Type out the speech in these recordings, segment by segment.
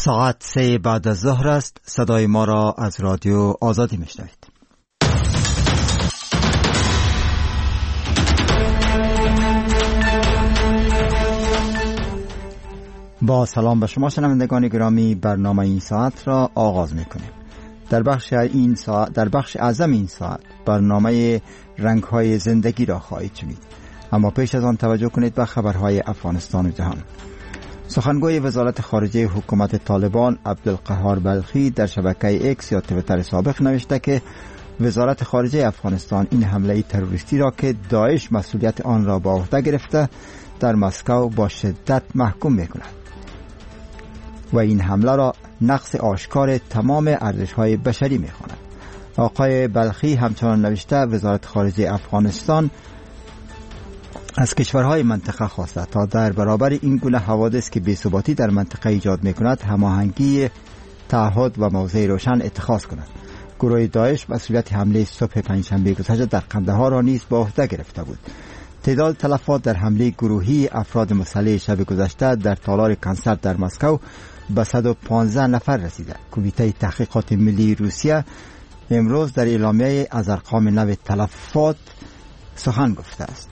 ساعت 3 بعد از ظهر است. صدای ما را از رادیو آزادی میشنوید. با سلام به شما شنوندگان گرامی، برنامه این ساعت را آغاز میکنیم. در بخش اعظم این ساعت برنامه رنگ‌های زندگی را خواهید شنید. اما پیش از آن توجه کنید به خبرهای افغانستان و جهان. سخنگوی وزارت خارجه حکومت طالبان عبدالقهار بلخی در شبکه اکس یا توییتر سابق نوشته که وزارت خارجه افغانستان این حمله تروریستی را که داعش مسئولیت آن را به عهده گرفته در مسکو با شدت محکوم می‌کند و این حمله را نقض آشکار تمام ارزش‌های بشری می‌خواند. آقای بلخی همچنان نوشته وزارت خارجه افغانستان از کشورهای منطقه خواسته تا در برابر این گونه حوادث که بی‌ثباتی در منطقه ایجاد می‌کند هماهنگی، تعهد و موضع روشن اتخاذ کند. گروه داعش مسئولیت حمله صبح پنجشنبه گذشته در قندهار را نیز به عهده گرفته بود. تعداد تلفات در حمله گروهی افراد مسلح شب گذشته در تالار کنسرت در مسکو به 115 نفر رسیده. کمیته تحقیقات ملی روسیه امروز در اعلامیه از ارقام نو تلفات سخن گفته است.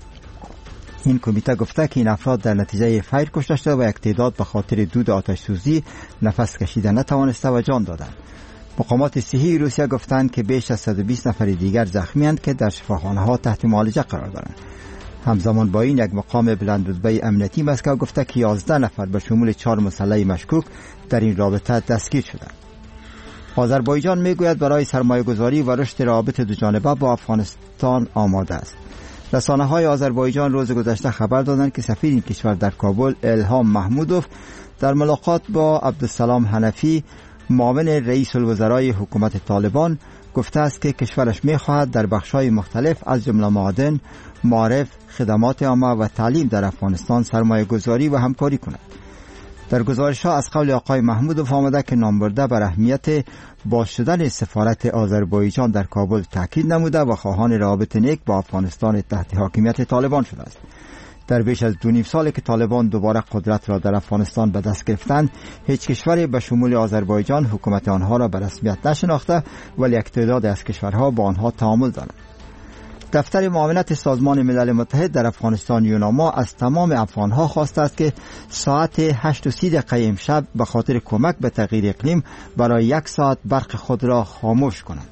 این کمیته گفته که این افراد در نتیجه فیر کشته شده و یک تعداد به خاطر دود آتش سوزی نفس کشیدن نتوانسته و جان دادند. مقامات صحی روسیه گفتند که بیش از 120 نفر دیگر زخمی اند که در شفاخانه‌ها تحت معالجه قرار دارند. همزمان با این یک مقام بلندرتبه امنیتی مسکو گفته که 11 نفر به شمول 4 مسلح مشکوک در این رابطه دستگیر شدند. آذربایجان میگوید برای سرمایه‌گذاری و رشد روابط دوجانبه با افغانستان آماده است. رسانه‌های آذربایجان روز گذشته خبر دادند که سفیر این کشور در کابل الهام محمودوف در ملاقات با عبدالسلام حنفی معاون رئیس الوزرای حکومت طالبان گفته است که کشورش می‌خواهد در بخش‌های مختلف از جمله معادن، معارف، خدمات عامه و تعلیم در افغانستان سرمایه‌گذاری و همکاری کند. در گزارش‌ها از قول آقای محمودوف آمده که نامبرده بر اهمیت باز شدن سفارت آذربایجان در کابل تاکید نموده و خواهان روابط نیک با افغانستان تحت حاکمیت طالبان شده است. در بیش از 2.5 سال که طالبان دوباره قدرت را در افغانستان به دست گرفتند، هیچ کشوری به شمول آذربایجان حکومت آنها را به رسمیت نشناخته، ولی یک تعداد از کشورها با آنها تعامل دارند. دفتر معاونت سازمان ملل متحد در افغانستان یوناما از تمام افغانها خواسته است که ساعت 8:30 امشب به خاطر کمک به تغییر اقلیم برای 1 ساعت برق خود را خاموش کنند.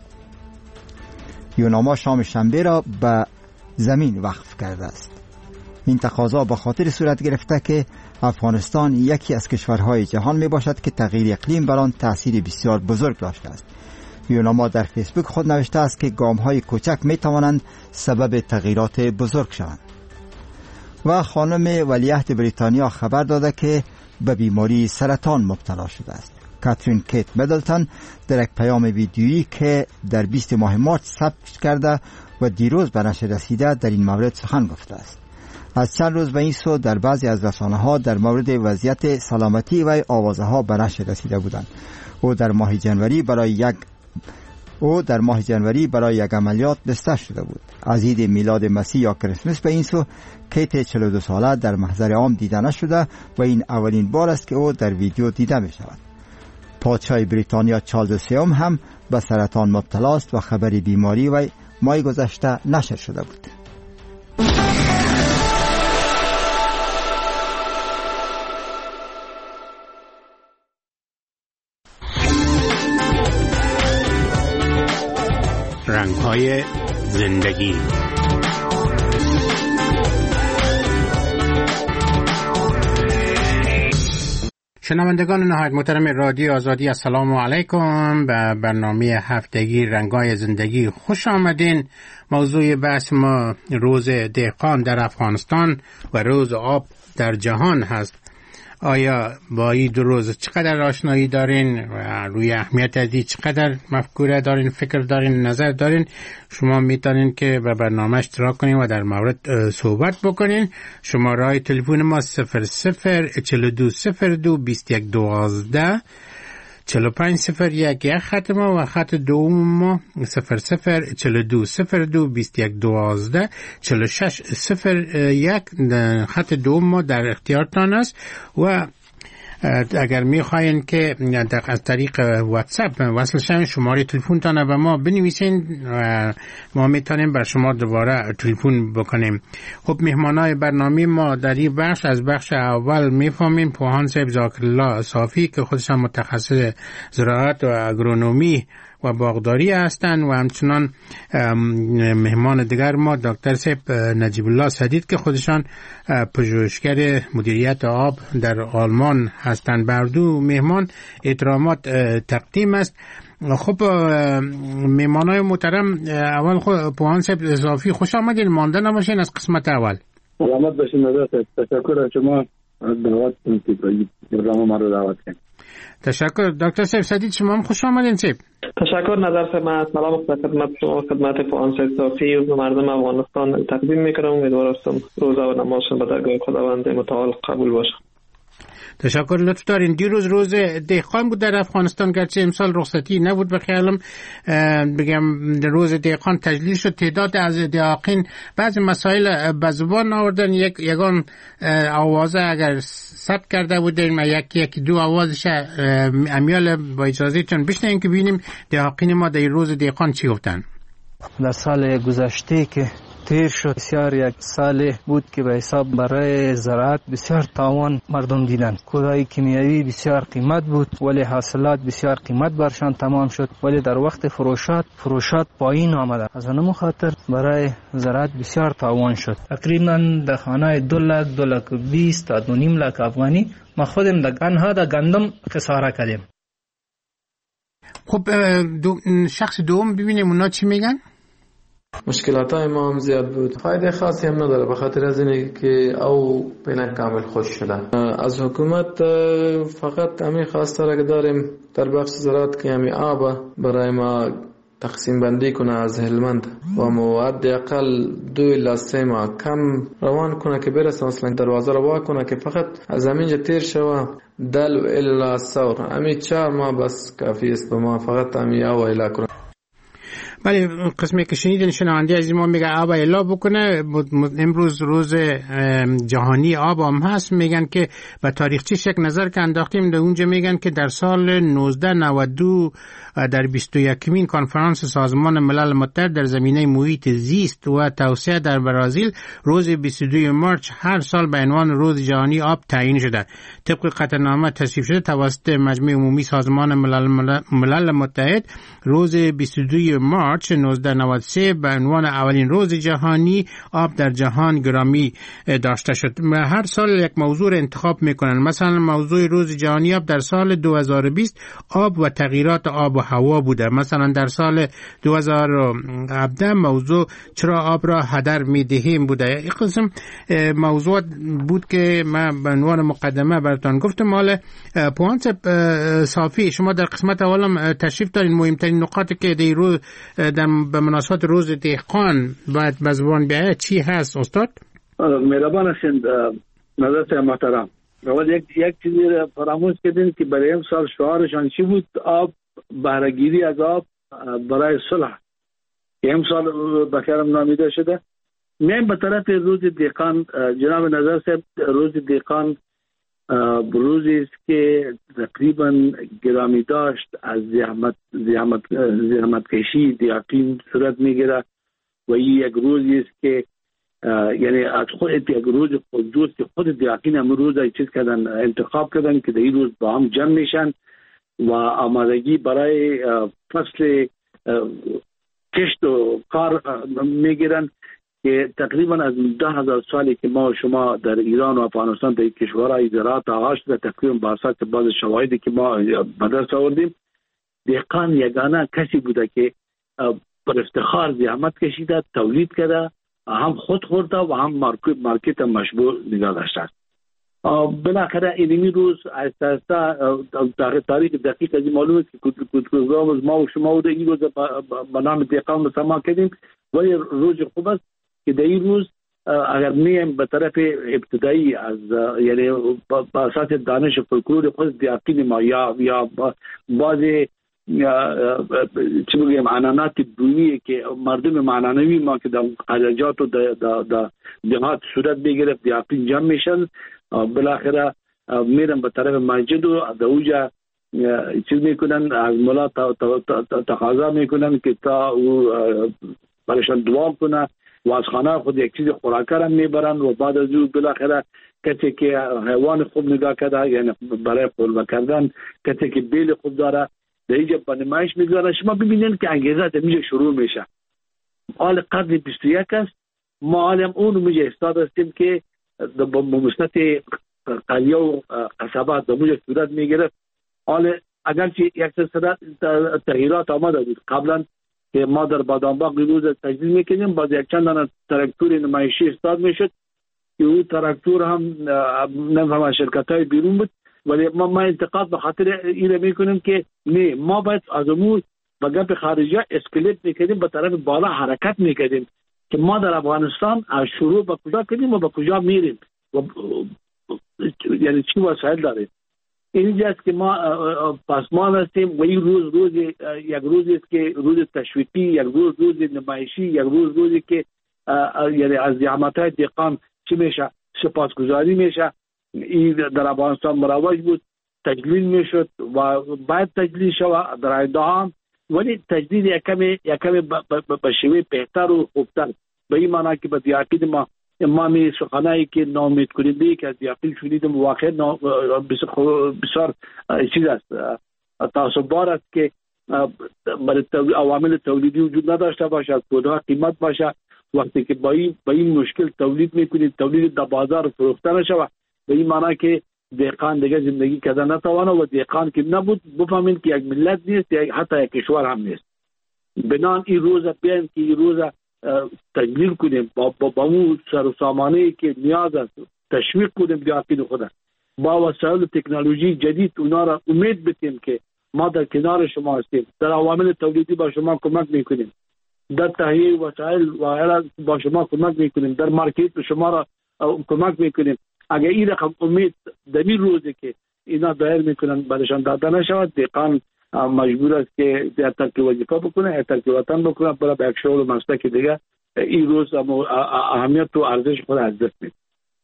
یوناما شام شنبه را به زمین وقف کرده است. این تقاضا به خاطر صورت گرفته که افغانستان یکی از کشورهای جهان می باشد که تغییر اقلیم بر آن تأثیر بسیار بزرگ داشته است. یوناما در فیسبوک خود نوشته است که گام‌های کوچک می توانند سبب تغییرات بزرگ شوند. و خانم ولیعهد بریتانیا خبر داده که به بیماری سرطان مبتلا شده است. کاترین کیت میدلتون در یک پیام ویدیویی که در 20 ماه مارس ثبت کرده و دیروز به نشر رسیده در این مورد سخن گفته است. از چند روز به این سو در بعضی از رسانه‌ها در مورد وضعیت سلامتی و آوازها به نشر رسیده بودند. او در ماه جنوری برای یک عملیات بستر شده بود. از عید میلاد مسیح یا کریسمس به این سو کیت 42 ساله در محضر عام دیده نشده و این اولین بار است که او در ویدیو دیده می شود. پادشاه بریتانیا چارلز سوم هم به سرطان مبتلا است و خبری بیماری و ماه گذشته نشر شده بود. رنگ‌های زندگی. شنوندگان نهایت محترم رادیو آزادی، السلام علیکم. به برنامه هفتگی رنگ‌های زندگی خوش آمدین. موضوع بحث ما روز دهقان در افغانستان و روز آب در جهان هست. آیا با این دو روز چقدر آشنایی دارین و روی اهمیت از این چقدر مفکوره دارین، فکر دارین، نظر دارین؟ شما میتونین که به برنامه اشتراک کنین و در مورد صحبت بکنین. شماره تلفن ما 0042022112 4501 خط ما و خط دوم ما 0042022112 4601 خط دوم ما در اختیارتان است. و اگر میخواین که از طریق واتساپ وصل شن شماره تلفنتان به ما بنویسین، ما میتونیم بر شما دوباره تلفن بکنیم. خب مهمانای برنامه ما در این بخش از بخش اول میفهمیم پوهان صاحب ذاکرالله صافی که خودشان متخصص زراعت و اگرونومی و باغداری هستند و همچنان مهمان دیگر ما دکتر صاحب نجیب الله سدید که خودشان پژوهشگر مدیریت آب در آلمان هستند. بر دو مهمان احترامات تقدیم است. خب مهمانای محترم، اول پوهان صاحب صافی خوش آمدین، مانده نباشین از قسمت اول. سلامت باشین. تشکر از شما دعوت کنید، برنامه ما رو دعوت کنید. تشکر. دکتر صاحب سدید شما هم خوش آمدین. صاحب تشکر. نظر صاحب سلام خدمت شما، خدمت پوهان صاحب صافی و مردم افغانستان تقدیم میکنم. امیدوارم روزه و نمازشون به درگاه خداوند متعال قبول باشه. تشکر. لطف دارین. دیروز روز دهقان بود در افغانستان، گرچه امسال رخصتی نبود به خیالم بگم روز دهقان تجلیل شد. تعداد از دهقان بعضی مسائل به زبان آوردن، یگان آوازه اگر ثبت کرده بودیم یکی دو آوازش امیال با اجازهتون بشنویم که ببینیم دهقان ما در روز دهقان چی گفتن. در سال گذشته که تیر شد بسیار یک سال بود که به حساب برای زراعت بسیار تاوان مردم دیدن. کودای کیمیایی بسیار قیمت بود ولی حاصلات بسیار قیمت برشان تمام شد، ولی در وقت فروشات پایین آمده. از همین خاطر برای زراعت بسیار تاوان شد. تقریبا در خانه 2 لک 220 تا 2.5 لک افغانی ما خودم در گندم خساره کردیم. خب شخص دوم ببینیم اونا چی میگن. مشکلات های ما هم زیاد بود، فایده خاصی هم نداره به خاطر از اینه که او بین کامل خوش شده. از حکومت فقط همین خواسته را که داریم در بخش زراعت که همین آب برای ما تقسیم بندی کنه از هلمند و مواد اقل 2 الی 3 ماه کم روان کنه که برسه مثلا دروازه رو وا کنه که فقط از همینجا تیر شوه دل الی ثور. همین 4 ماه بس کافی است به ما، فقط همین آب الا کنه. بله، قسمی که شنیدین شنونده از ما میگه آب الا بکنه. امروز روز جهانی آب هم هست، میگن که به تاریخچه شک نظر که انداختیم در اونجا میگن که در سال 1992 در 21مین کنفرانس سازمان ملل متحد در زمینه محیط زیست و توسعه در برزیل روز 22 مارچ هر سال به عنوان روز جهانی آب تعیین شده. طبق قطعنامه تصویب شده توسط مجمع عمومی سازمان ملل متحد روز 22 مارچ 1993 به عنوان اولین روز جهانی آب در جهان گرامی داشته شد. هر سال یک موضوع انتخاب میکنن. مثلا موضوع روز جهانی آب در سال 2020 آب و تغییرات آب و هوا بوده. مثلا در سال 2017 موضوع چرا آب را هدر میدهیم بوده. این قسم موضوع بود که من به عنوان مقدمه براتون گفتم. حالا پوهان صافی شما در قسمت اولم تشریف دارین. مهمترین نکاتی که در روز به مناسبت روز دهقان باید به زبان بیاید چی هست استاد؟ مهربان هستید نظرت محترم. اول یک چیزی را فراموش کردین که برای این سال شعارشان چی بود؟ آب، بهره‌گیری از آب برای صلح. امسال بخیرم نامیده شده. میایم به طرف روز دهقان. جناب نظر صاحب، روز دهقان روزی است که تقریبا گرامی داشت از زحمت کشی دهقان صورت میگیره و این یک روزی است که یعنی از خود یک روز خودجوست که خود دهقان هم روز چیز کردن انتخاب کردن که در این روز با هم جمع میشن و آمادگی برای فصل کشت و کار میگیرن که تقریبا از 10,000 سالی که ما و شما در ایران و افغانستان در کشورهای زراعت آغاز شده، تقریبا با اساس بعض شواهدی که ما به دست آوردیم، دهقان یگانه کسی بوده که پر افتخار زحمت کشیده، تولید کرده، هم خود خورده و هم مارکت مشبوع نگاه داشته. بالاخره اینمی روز تاریخ دقیق از این معلومه است که کدوم ما و شما و این روز به نام دهقان مسما کردیم، ولی روز خوب است که در این روز اگر میم به طرف ابتدایی از یعنی با اساس دانش فولکلور خود دهقان ما یا بعضی چی بگیم عنعنات بومی که مردم معنوی ما که در قلعجات و در دهات صورت بگیرد دهقان جمع میشن، بالاخره میرن به طرف مسجد و در اونجا چیز میکنن، از مولا تقاضا میکنن که تا او برایشان دعا کنه و از خانه خود یک چیز خوراکه را میبرن و بعد از او بالاخره کسی که حیوان خوب نگاه کرده، یعنی برای قربه کردن کسی که بیل خوب داره در اینجا به نمایش میگذارن. شما ببینید که انگیزه در اینجا شروع میشه. حال قرن 21 است، ما حالم اون میجا استاد هستیم که بمسنت قلیه و قصبات در اینجا صورت میگرفت. حال اگرچه یک سلسله تغییرات آمده بود قبلا که ما در بادامباغ روز تجدید میکنیم، باز یک چند تراکتور نمایشی استاد میشد که اون تراکتور هم نفهم شرکت های بیرون بود، ولی ما انتقاد به خاطر این میکنیم که نه، ما باید از امور با گپ خارجی اسکلیت میکنیم، به طرف بالا حرکت میکنیم که ما در افغانستان از شروع به کجا کنیم و به کجا میریم و یعنی چی وسایل داریم. اینجاست که ما پاسمان هستیم و این روز یک روزی است که روز تشویقی، یک روز نمایشی، یک روزی که یعنی از زحمت‌های دهقان چی میشه سپاسگزاری میشه. این در افغانستان مروج بود، تجلیل میشد و باید تجلیل شود در ایدهام، ولی تجلیل یک کمی به شیوه بهتر و خوبتر، به این معنی که به دیاقید ما می سخنایی که نامید کننده که از دیاقید شدیدم واقع بسیار چیز است، تعصب بار است که برای عوامل تولیدی وجود نداشته باشه، کودها قیمت باشه. وقتی که با این مشکل تولید میکنید، تولید در بازار فروخته نشود، به این معنی که دهقان دیگه زندگی کردن نتوانه و دهقان که نبود بفهمید که یک ملت نیست، حتی یک کشور هم نیست. بنان این روز بیایم که این روز تجلیل کنیم با اون سر و سامانه‌ای که نیاز است، تشویق کنیم دیاقین خود با وسایل تکنولوژی جدید، اونا را امید بدیم که ما در کنار شما هستیم، در عوامل تولیدی با شما کمک میکنیم، در تهیه وسایل و با شما کمک میکنیم، در مارکت شما را کمک میکنیم. اگر این رقم امید در این روزی که اینا دایر میکنن برشان داده نشود، دهقان مجبور است که در ترک وظیفه بکنه، ترک وطن بکنه، برای به یک شغل و مسلک دیگه. این روز اهمیت و ارزش خود از دست میده.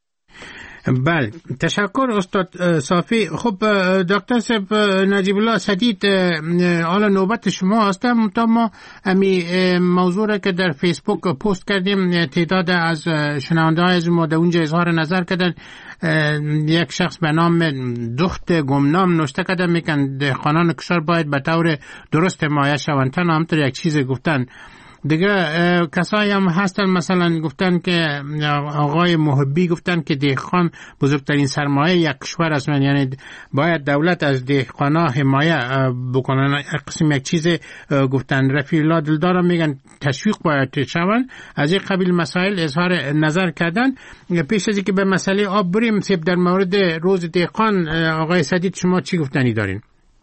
بله، تشکر استاد صافی. خب دکتر صاحب نجیب الله سدید، حالا نوبت شما هستم. تا ما امی موضوع را که در فیسبوک پست کردیم، تعداد از شنونده های از ما در اونجا اظهار نظر کردن. یک شخص به نام دخت گمنام نوشته کرده میگن دهقانان کشور باید به طور درست حمایت شوند. تنها همطور یک چیز گفتن. دیگه کسایی هم هستن مثلا گفتن که آقای محبی گفتن که دهقان بزرگترین سرمایه یک کشور است، یعنی باید دولت از دهقانا حمایت بکنن. قسم یک چیز گفتن. رفیع الله دلدارم میگن تشویق باید شون. از این قبیل مسائل اظهار نظر کردن. پیش از اینکه به مسئله آب بریم، سیب در مورد روز دهقان آقای سدید شما چی گفتنی دارین؟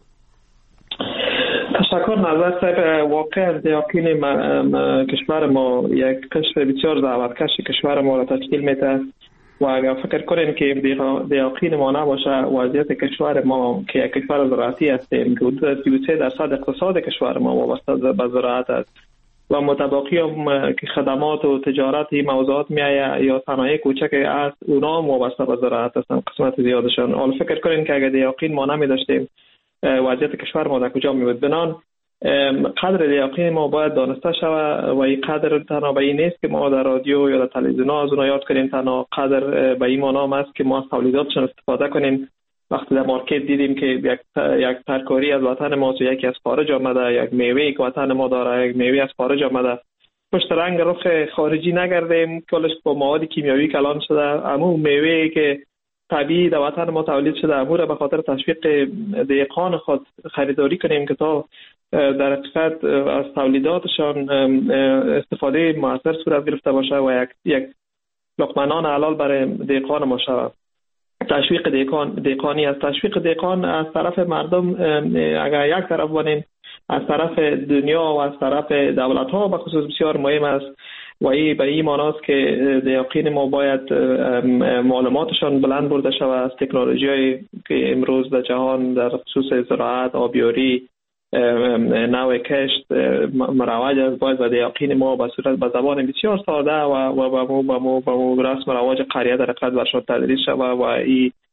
تشکر نظر صاحب. واقعا دیاقین کشور ما یک قشر بسیار زحمتکش کشور ما را تشکیل میده و اگر فکر کنین که دیاقین ما نباشه، وضعیت کشور ما که یک کشور زراعتی هستیم که حدود 33% اقتصاد کشور ما وابسته به زراعت است و متباقی که خدمات و تجارت این موضوعات میایه یا صنایع کوچک است، اونا هم وابسته به زراعت هستن قسمت زیادشان. حالا فکر کنین که اگر دیاقین ما نمیداشتیم وضعیت کشور ما در کجا میبود. بنان قدر دیاقین ما باید دانسته شود و این قدر تنها به این نیست که ما در رادیو یا در تلویزیون از اونها یاد کنیم، تنها قدر به این معنی است که ما از تولیداتشون استفاده کنیم. وقتی در مارکت دیدیم که یک ترکاری از وطن ما یکی از خارج آمده، یک میوه که وطن ما داره یک میوه از خارج آمده، پشت رنگ رخ خارجی نگردیم کلش با مواد کیمیاوی کلان شده، اما میوه که طبیعی در وطن ما تولید شده امور به خاطر تشویق دهقان خود خریداری کنیم که تا در حقیقت از تولیداتشان استفاده موثر صورت گرفته باشه و یک لقمه نان حلال برای دهقان ما شود. تشویق دهقانی از تشویق دهقان از طرف مردم اگر یک طرف بانیم، از طرف دنیا و از طرف دولت ها به خصوص بسیار مهم است و این به این معنی است که دیاقین ما باید معلوماتشان بلند برده شود از تکنولوژی که امروز در جهان در خصوص زراعت، آبیاری، نوع کشت مروج است. باید به دیاقین ما به صورت به زبان بسیار ساده و به رسم رواج قریه در حقیقت برشان تدریس شود و این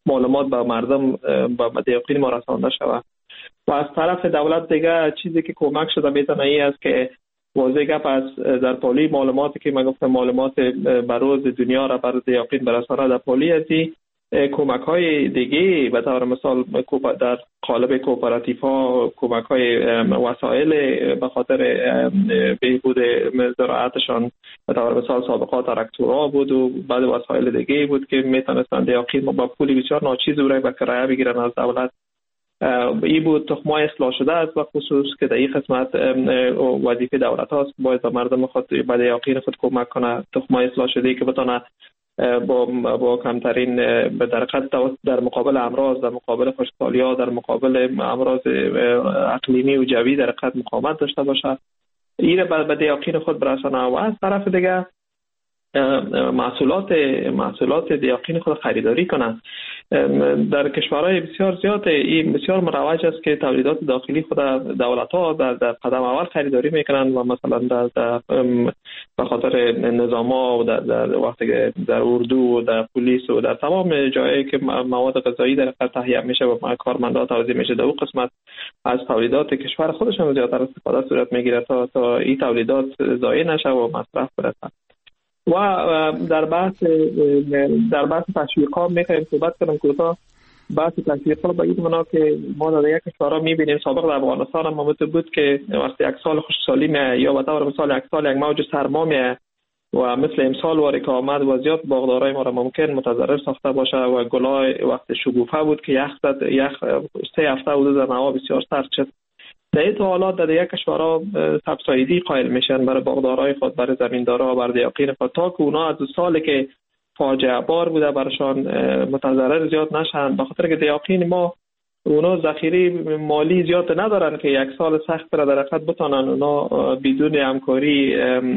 معلومات به مردم به دیقین ما رسانده شود. و از طرف دولت دیگه چیزی که کمک شده میتونه این است که واضح گپ از در پالی معلوماتی که من گفتم معلومات بروز دنیا را بر دیقین برسانه در پالی ازی کمک های دیگه به طور مثال در قالب کوپراتیف ها کمک های وسایل به خاطر بهبود زراعتشان به طور مثال سابقا تراکتورها بود و بعد وسایل دیگه بود که میتونستند دیقین با پولی بسیار ناچیز رو به کرایه بگیرن از دولت. این بود تخمای اصلاح شده است و خصوص که در این قسمت وظیفه دولت هاست باید به مردم خود به دیقین خود کمک کنه تخمای اصلاح شده که بتونه با کمترین به درقت در مقابل امراض، در مقابل خشکسالی‌ها، در مقابل امراض اقلیمی و جوی در درقت مقاومت داشته باشه. این به دیقین خود برسانه و از طرف دیگه محصولات دیقین خود خریداری کنند. در کشورهای بسیار زیاد این بسیار مروج است که تولیدات داخلی خود دولت‌ها در قدم اول خریداری میکنند و مثلا در به خاطر نظام‌ها و در وقتی در اردو و در پلیس و در تمام جایی که مواد غذایی در تهیه میشه و کارمندان توزیع میشه در اون قسمت از تولیدات کشور خودشون زیادتر استفاده صورت میگیره تا این تولیدات ضایع نشه و مصرف برسه. و در بحث تشویق‌ها میخوایم صحبت کنم کوتاه. بحث تشویق‌ها به این معنا که ما در یک کشورها میبینیم سابق در افغانستان هم ممکن بود که وقتی یک سال خشکسالی میه یا به طور مثال یک سال یک موج سرما میه و مثل امسال واری که آمد وضعیت باغدارای ما را ممکن متضرر ساخته باشه و گلای وقت شکوفه بود که یخ 3 هفته حدود در هوا بسیار سرد شد. در این حالات در یک کشورها سبسایدی قائل میشن برای باغدارای خود، برای زمیندارا، برای دیقین خود تا که اونا از سالی که فاجعه بار بوده برشان متضرر زیاد نشن، به خاطر که دیقین ما اونا ذخیره مالی زیاد ندارن که یک سال سخت را در حقیقت بتونن اونا بدون همکاری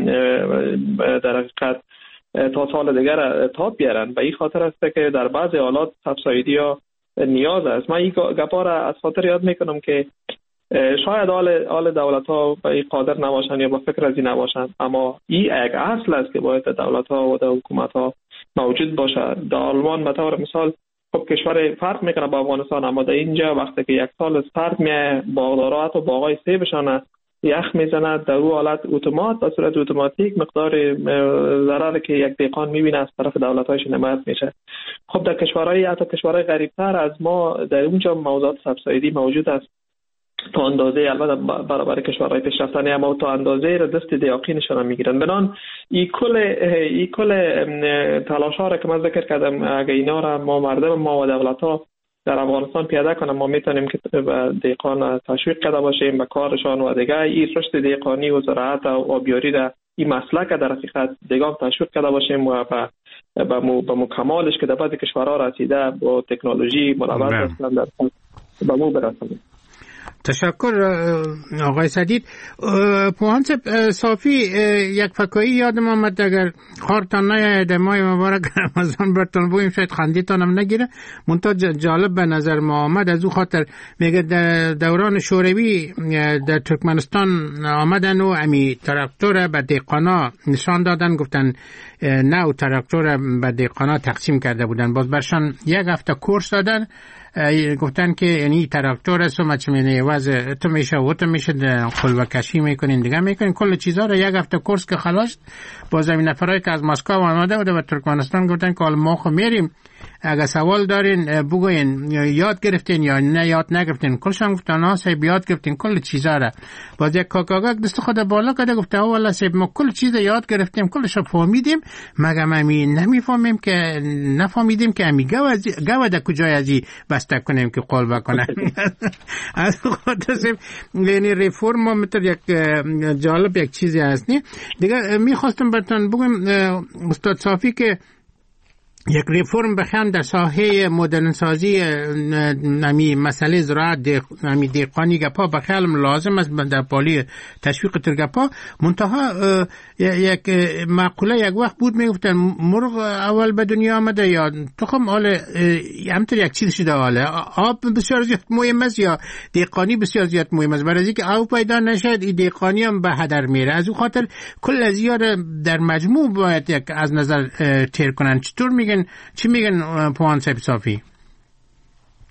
در حقیقت تا سال دیگر تاب بیارن. به این خاطر است که در بعضی حالات سبسایدی ها نیاز است. من این گپا را از خاطر یاد میکنم که شاید آل دولت ها به این قادر نباشن یا با فکر از این نباشن، اما این یک اصل است که باید دولت ها و حکومت ها موجود باشه. در آلمان به طور مثال خب کشور فرق میکنه با افغانستان، اما در اینجا وقتی که یک سال سرد میه باغدارا حتی باغای سیبشان یخ میزنه، در اون حالت اتومات به صورت اتوماتیک مقدار ضرری که یک دیقان میبینه از طرف دولت هایش حمایت میشه. خب در کشورهای حتی کشورهای غریبتر از ما در اونجا موضوعات سبسایدی موجود است تا اندازه، البته برابر کشورهای پیشرفته اما تا اندازه را دست دیقینشان میگیرن. بنان این کل تلاش‌ها را که من ذکر کردم اگه اینا را ما مردم ما و دولت‌ها در افغانستان پیاده کنیم ما میتونیم که دیقان تشویق کرده باشیم به کارشان و دیگه این رشد دیقانی و زراعت و آبیاری را این مسلک در حقیقت دیگه تشویق کرده باشیم و به مکمالش که در بعضی کشورها رسیده با تکنولوژی ملوث هستند به مو برسونیم. تشکر آقای سدید. پوهان صافی یک فکایی یادم آمد اگر خارتان نیاید ماه مبارک رمضان برتون بویم شاید خندیتان هم نگیره منتها جالب به نظر ما آمد. از او خاطر میگه در دوران شوروی در ترکمنستان آمدن و امی تراکتور به دیقانا نشان دادن، گفتن نه تراکتور به دیقانا تقسیم کرده بودن، باز برشان یک هفته کورس دادن، گفتن که یعنی تراکتور است و مچمینه وضع تو میشه و تو میشه قلبه کشی میکنین دیگه میکنین کل چیزها رو یک هفته کورس که خلاص باز این نفرایی که از مسکو آمده بوده و ترکمنستان گفتن که ما خو میریم اگه سوال دارین بگوین یاد گرفتین یا نه یاد نگرفتین. کلشان گفتن ها سیب یاد گرفتین کل چیزا را. باز یک کاکاگا دست خود بالا کرده گفته والا سیب ما کل چیز یاد گرفتیم کلش رو فهمیدیم مگه امی نمیفهمیم که نفهمیدیم که امی گوه در کجای ازی بسته کنیم که قلبه کنن. از خاطر سیب یعنی ریفورم متر یک جالب یک چیزی هست نی دیگه. میخواستم براتون بگم استاد صافی که یک ریفورم بخوام در ساحه مدرن سازی نمی مسئله زراعت نمی دیقانی گپا بخیالم لازم است در پالی تشویق ترگپا. منتها یک معقوله یک وقت بود میگفتن مرغ اول به دنیا آمده یا تخم آل همطور یک چیز شده آله آب بسیار زیاد مهم است یا دیقانی بسیار زیاد مهم است. برای اینکه آب پیدا نشد این دیقانی هم به هدر میره. از اون خاطر کل ازیا در مجموع باید یک از نظر تیر کنن. چطور میگن چی میگن پوهان صاحب صافی؟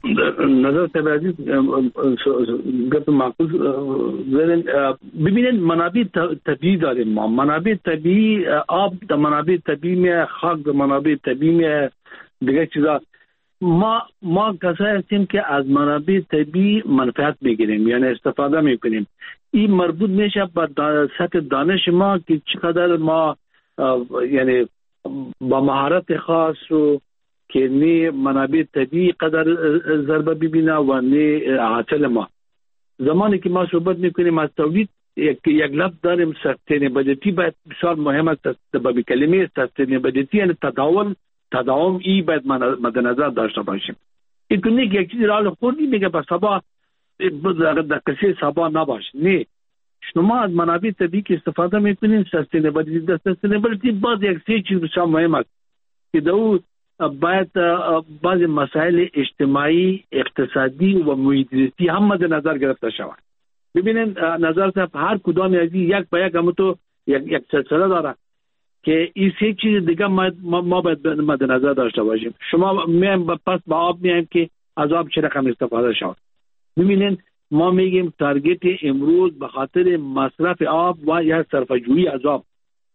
نظر عزیز گفت معقول ببینید منابع طبیعی داریم ما. منابع طبیعی، آب در منابع طبیعی میه، خاک در منابع طبیعی میه، دیگه چیزا. ما کسایی هستیم که از منابع طبیعی منفعت میگیریم، یعنی استفاده میکنیم. این مربوط میشه به سطح دانش ما که چقدر ما یعنی با مهارت خاص و که نی منابع طبیعی قدر ضربه ببینه و نی حاصل ما. زمانی که ما صحبت میکنیم از تولید، یک لفظ داریم سستینبلیتی، باید بسیار مهم است. به کلمه سستینبلیتی یعنی تداوم، ای باید مد نظر داشته باشیم. این که نیک یک چیزی را خوردی میگه به سبا در کسی سبا نباشه. نه، شما از منابع طبیعی که استفاده میکنین سستینبلیتی باز یک سه چیز بسیار مهم است که دو باید بعض مسائل اجتماعی، اقتصادی و محیطی هم مد نظر گرفته شود. ببینید نظر صاحب هر کدام از یک به یک هم تو یک سلسله داره که این سه چیز دیگه ما باید مد نظر داشته باشیم. شما میایم پس با آب میایم که از آب چه رقم استفاده شود. ببینید ما میگیم تارگت امروز به خاطر مصرف آب و یا صرفه‌جویی از آب،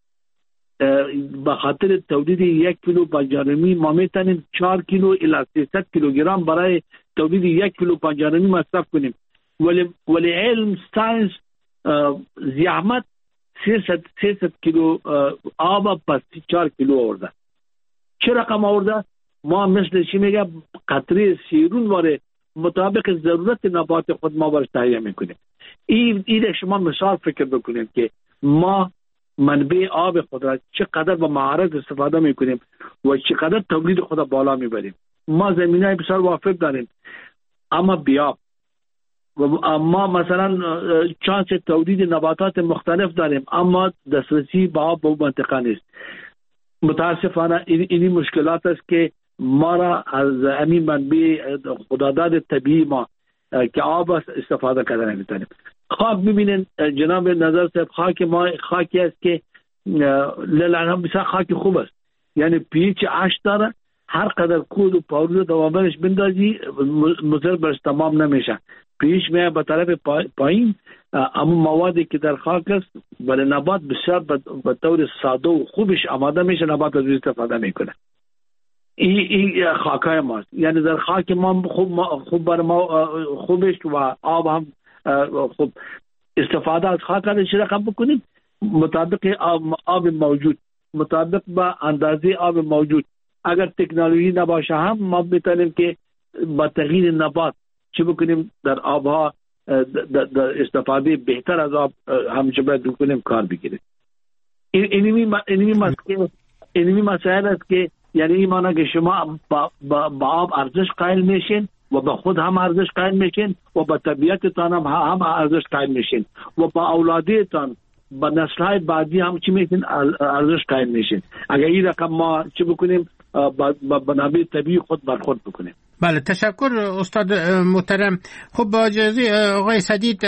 به خاطر تولید 1 کیلو پنجارمی ما میتونیم 4 کیلو الی 300 کیلوگرم برای تولید 1 کیلو پنجارمی مصرف کنیم. ولی علم ساینس زحمت 300 کیلو آب پس 4 کیلو آورده. چه رقم آورده؟ ما مثل چی میگه قطره سیرون واره مطابق ضرورت نبات خود ما برش تهیه میکنیم. این شما مثال فکر بکنید که ما منبع آب خود را چقدر با مهارت استفاده میکنیم و چقدر تولید خود بالا میبریم. ما زمینای بسیار وافر داریم اما بیاب، ما مثلا چانس تولید نباتات مختلف داریم اما دسترسی به آب به منطقه نیست. متاسفانه این مشکلات است که ما را از همین منبع خداداد طبیعی ما که آب استفاده کردن نمیتونیم. خاک ببینین جناب نظر صاحب، خاک ما خاکی است که للعنه بسیار خاک خوب است، یعنی پیچ 8 داره، هر قدر کود و پاورو دوامش بندازی مضر برش تمام نمیشه، پیش میه به طرف پایین. اما موادی که در خاک است برای نبات بسیار به طور ساده و خوبش آماده میشه، نبات از استفاده میکنه. این خاکای ماست، یعنی در خاک ما خوب برای ما خوبش و آب هم خوب. استفاده از خاک را چه رقم بکنیم؟ مطابق آب موجود، مطابق با اندازه آب موجود. اگر تکنولوژی نباشه هم ما میتونیم که با تغییر نبات چه بکنیم در آبها در استفاده بهتر از آب هم چه باید بکنیم کار بگیریم. اینمی مسائل است که یعنی این معنی که شما با آب ارزش قائل میشین و به خود هم ارزش قائل میشین و به طبیعتتان هم ارزش قائل میشین و با اولادیتان با نسل‌های بعدی هم چی میشین ارزش قائل میشین. اگر این رقم ما چی بکنیم با منابع طبیعی خود بر خود بکنیم. بله، تشکر استاد محترم. خب با اجازه آقای سدید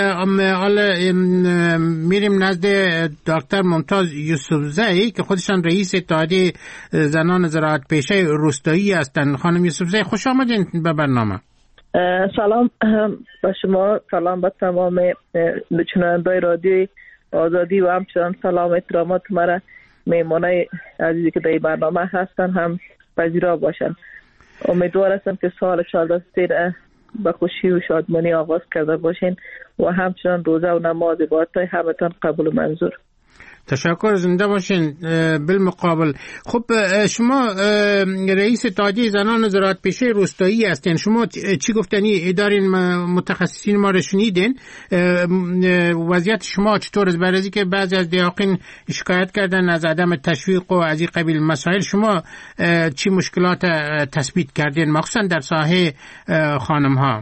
میریم نزد دکتر ممتاز یوسفزئی که خودشان رئیس اتحادیه زنان زراعت پیشه روستایی هستند. خانم یوسفزئی خوش آمدین به برنامه. سلام با شما، سلام با تمام شنوندگان رادیو آزادی و همچنان سلام احترامات مرا مهمانای عزیزی که در برنامه هستن هم پذیرا باشن. امیدوار هستم که سال 14 با خوشی و شادمانی آغاز کرده باشین و همچنان روزه و نماز عبادت‌های همتان قبول و منظور. تشکر، زنده باشین. بالمقابل خب شما رئیس اتحادیه زنان زراعت پیشه روستایی هستین. شما چی گفتنی دارین؟ متخصصین ما رو شنیدین. وضعیت شما چطور است؟ برای که بعضی از دیاقین شکایت کردن از عدم تشویق و از این قبیل مسائل. شما چی مشکلات تثبیت کردین مخصوصا در ساحه خانم ها؟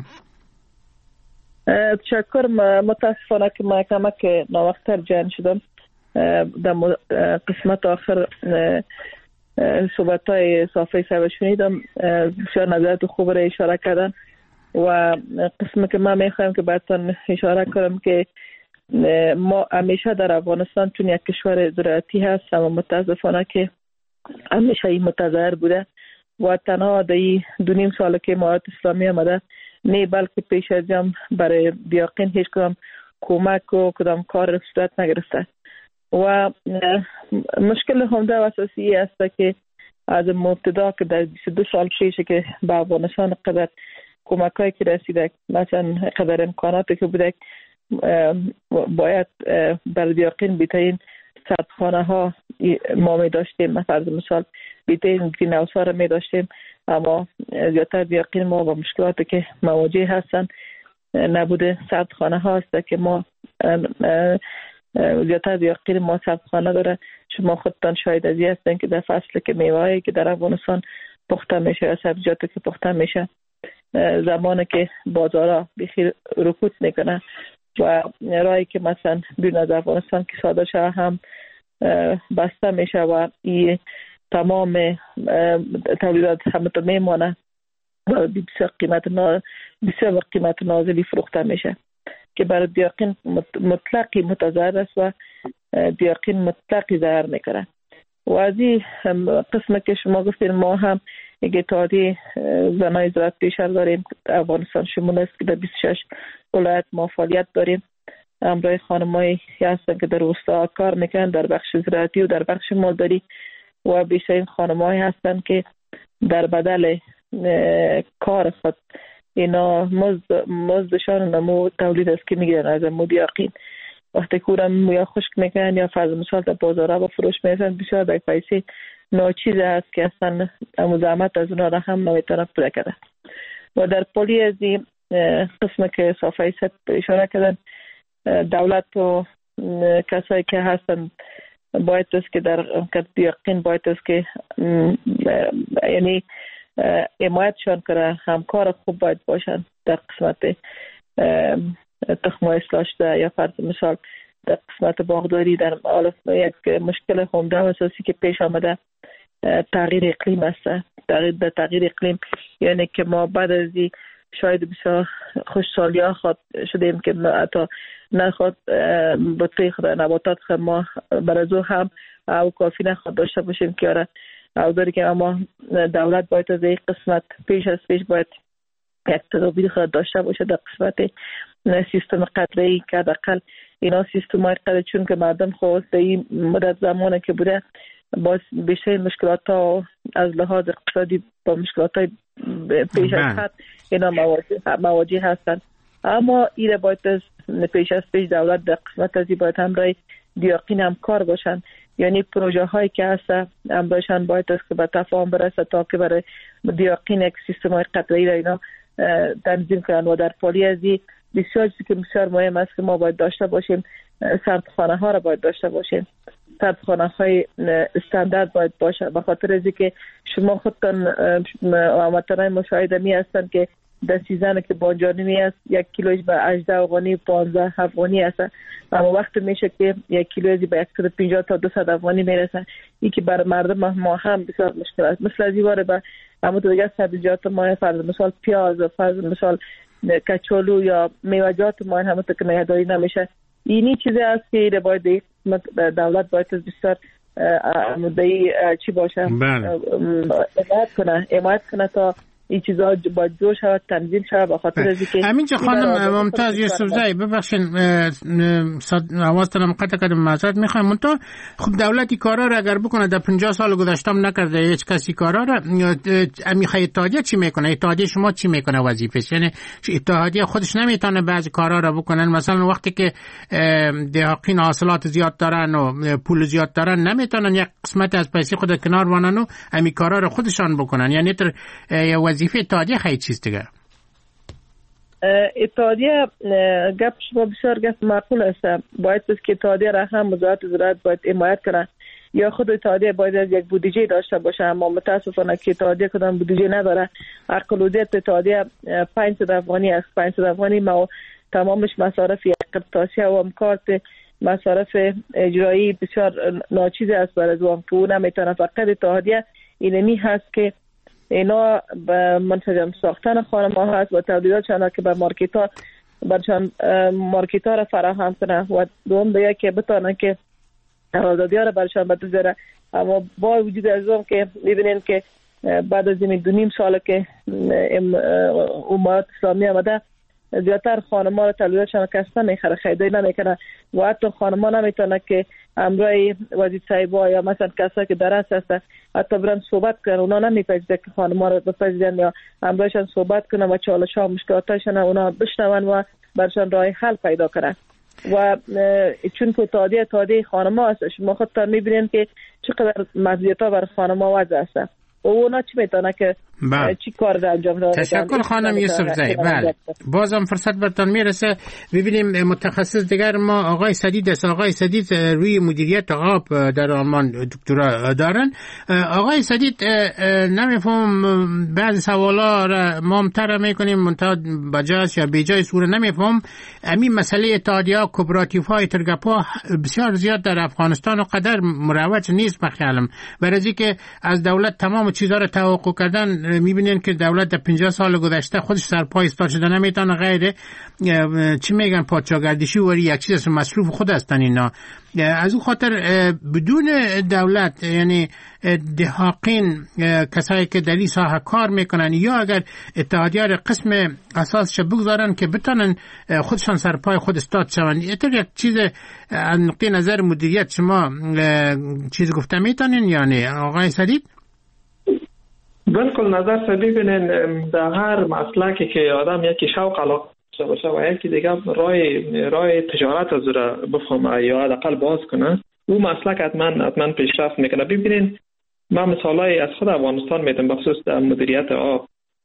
تشکر. متاسفانه که ما کمک ناوقتر جان شدم. در قسمت آخر صحبت‌های صافی صاحب شنیدم، بسیار نظرات خوب را اشاره کردن و قسمی که من میخوایم که براتون اشاره کنم که ما همیشه در افغانستان چون یک کشور زراعتی هست، اما متاسفانه که همیشه این متضرر بوده و تنها در 2.5 سال که امارات اسلامی آمده نه بلکه پیش از هم برای بیاقین هیچ کدام کمک و کدام کار صورت نگرفته و مشکل همده و اساسی است که از مبتدا که در 22 سال پیش که به افغانستان قدر کمک هایی که رسیده مثلا قدر امکاناتی که بوده باید برای بیاقین بیترین سردخانه ها ما می داشتیم مثلا بیترین گرین ها را می داشتیم اما زیادتر بیاقین ما با مشکلاتی که مواجه هستند نبوده سردخانه ها است که ما زیادتر بیاقین ما سردخانه داره شما خودتان شاید ازی هستن که در فصل که میوه‌ای که در افغانستان پخته میشه یا سبزیجاتی که پخته میشه زمانی که بازارها بخیر رکود میکنه و راهی که مثلا بیرون از افغانستان که صادر شده هم بسته میشه و این تمام تولیدات همه میمانه و بسیار قیمت نازلی فروخته میشه که برای بیاقین مطلقی متضرر است و بیاقین مطلقی ضرر میکنه و از این قسم که شما گفتین ما هم یک اتحادیه زنای زراعت پیشر داریم افغانستان شمول است که در 26 ولایت ما فعالیت داریم همراه خانمایی هستن که در روستا کار میکنن در بخش زراعتی و در بخش مالداری و بیشترین خانمایی هستن که در بدل کار خود اینا مزدشان نمو تولید است که میگیرن از بیاقین وقتی کورم مویا خشک میکنن یا فرض مثال در بازارها با فروش میرسن بسیار در پیسه ناچیزه هست که اصلا زحمت از اونا را هم نمیتونه پوره کرده و در پولی از این قسم که صافه ست اشاره کردن دولت و کسایی که هستن باید است که در بیاقین باید است که یعنی حمایتشان کنه همکار خوب باید باشن در قسمت تخم اصلاح شده یا فرض مثال در قسمت باغداری در یک مشکل عمده و اساسی که پیش آمده تغییر اقلیم است تغییر اقلیم یعنی که ما بعد از این شاید بسیار خوشحالی ها خود شدیم که حتی نخواد بطری خود نباتات خود ما برازو هم او کافی نخواد داشته باشیم که آره او داری که اما دولت باید از این قسمت پیش باید یک تدابیر خود داشته باشه در قسمت سیستم قطره‌ای که حداقل اینا سیستم های قطره چون که مردم خواست در این مدت زمانه که بوده باز بیشتر مشکلات ها از لحاظ اقتصادی با مشکلات های پیش از حد اینا مواجه هستند اما این باید از پیش دولت در قسمت از این باید همراه بیاقین هم کار باشن یعنی پروژه هایی که هست همراهشان باید است که به تفاهم برسه تا که برای بیاقین یک سیستم های قطره‌ای را اینا تنظیم کنن و در پالی از این بسیار چیزی که بسیار مهم است که ما باید داشته باشیم سردخانه ها را باید داشته باشیم سردخانه های استاندارد باید باشه به خاطر از که شما خودتان هموطنان مشاهده می هستند که در سیزن که بانجانی است 1 کیلوش به 18 افغانی 15 افغانی است اما وقت میشه که 1 کیلویی به 150 تا 200 افغانی میرسه این که برای مردم ما هم بسیار مشکل است مثل از این باره به اما دیگه سبزیجات ما فرض مثال پیاز فرض مثال کچالو یا میوه‌جات ما هم که نگهداری نمیشه اینی چیزی است که باید دولت باید بسیار مدعی چی باشه حمایت کنه تا این چیزا باید جور شود تنظیم شود به خاطر از اینکه همینجا خانم ممتاز یوسفزئی ببخشید حواستم قطع کردم معذرت میخوام منتها خب دولتی کارا را اگر بکنه در 50 سال گذشته نکرده هیچ کسی کارا را میخواد اتحادیه چی میکنه اتحادیه شما چی میکنه وظیفش یعنی اتحادیه خودش نمیتونه بعضی کارا را بکنن مثلا وقتی که دهقین حاصلات زیاد دارن و پول زیاد دارن نمیتونن یک قسمت از پیسه خود کنار وانن و همین کارا را خودشان بکنن یعنی وظیفه اتحادیه خیلی چیز دیگه اتحادیه گپ شما بسیار گپ معقول است باید که اتحادیه را هم وزارت زراعت باید حمایت کنه یا خود اتحادیه باید از یک بودجه داشته باشه اما متاسفانه که اتحادیه کدام بودجه نداره اقلودیت اتحادیه 500 افغانی است 500 افغانی ما تمامش مصارف اقتصادی و امکانات مصارف اجرایی بسیار ناچیز است برای زوام که اون نمیتونه فقط اتحادیه اینمی هست که اینا به منسجم ساختن خانه ما هست و تولیداتشان که به مارکت‌ها برشان مارکت‌ها را فراهم کنه و دوم دیگه که بتونن که آزادی‌ها را برشان بده اما با وجود از اون که می‌بینین که بعد از این 2.5 سال که امارات اسلامی آمده زیادتر خانم‌ها رو تلویزیون شکسته میخره، خریداری نمیکنه و حتی خانم‌ها نمیتونه که امرای وزیر صاحبا یا مثلا کسایی که درس هست حتی برن صحبت کنن، اونا نمیپذیرن که خانم‌ها رو بپذیرن یا امرایشان صحبت کنن و چالش‌ها و مشکلاتشون اونا بشنون و برشان راه حل پیدا کنن. و چون که تادیه خانم‌ها هست، شما خودتان میبینین که چقدر مزیت‌ها برای خانم‌ها وضع هست و اونا چی میتونه که چی کار در انجام داده. تشکر خانم یوسف زی. بله بازم فرصت برتان میرسه. ببینیم متخصص دیگر ما آقای سدید است. آقای سدید روی مدیریت آب در آلمان دکترا دارن. آقای سدید نمیفهم بعضی سوالا را ما مطرح میکنیم منتها بجاست یا بیجای سوره نمیفهم. همین مسئله اتحادیه کوپراتیو های ترگپا بسیار زیاد در افغانستان و قدر مروج نیست بخیالم، برای که از دولت تمام چیزها را توقع کردن. میبینین که دولت در 50 سال گذشته خودش سرپای ایستاد شده، نمیتونه غیر چی میگن پادشاهگردشی وری یک چیز مصروف خود هستن اینا. از اون خاطر بدون دولت یعنی دهاقین کسایی که در این ساحه کار میکنن یا اگر اتحادیه را قسم اساسش بگذارن که بتونن خودشان سرپای خود استاد شون. یک چیز از نقطه نظر مدیریت شما چیز گفته میتونین یا نه آقای سدید؟ بالکل نظر سر ببینین در هر مسلکی که آدم یکی شوق علاقه باشه و یکی دیگه راه تجارت از را بفهمه یا حداقل باز کنه، اون مسلک حتما پیشرفت میکنه. ببینین من مثالای از خود افغانستان میدم بخصوص در مدیریت آب.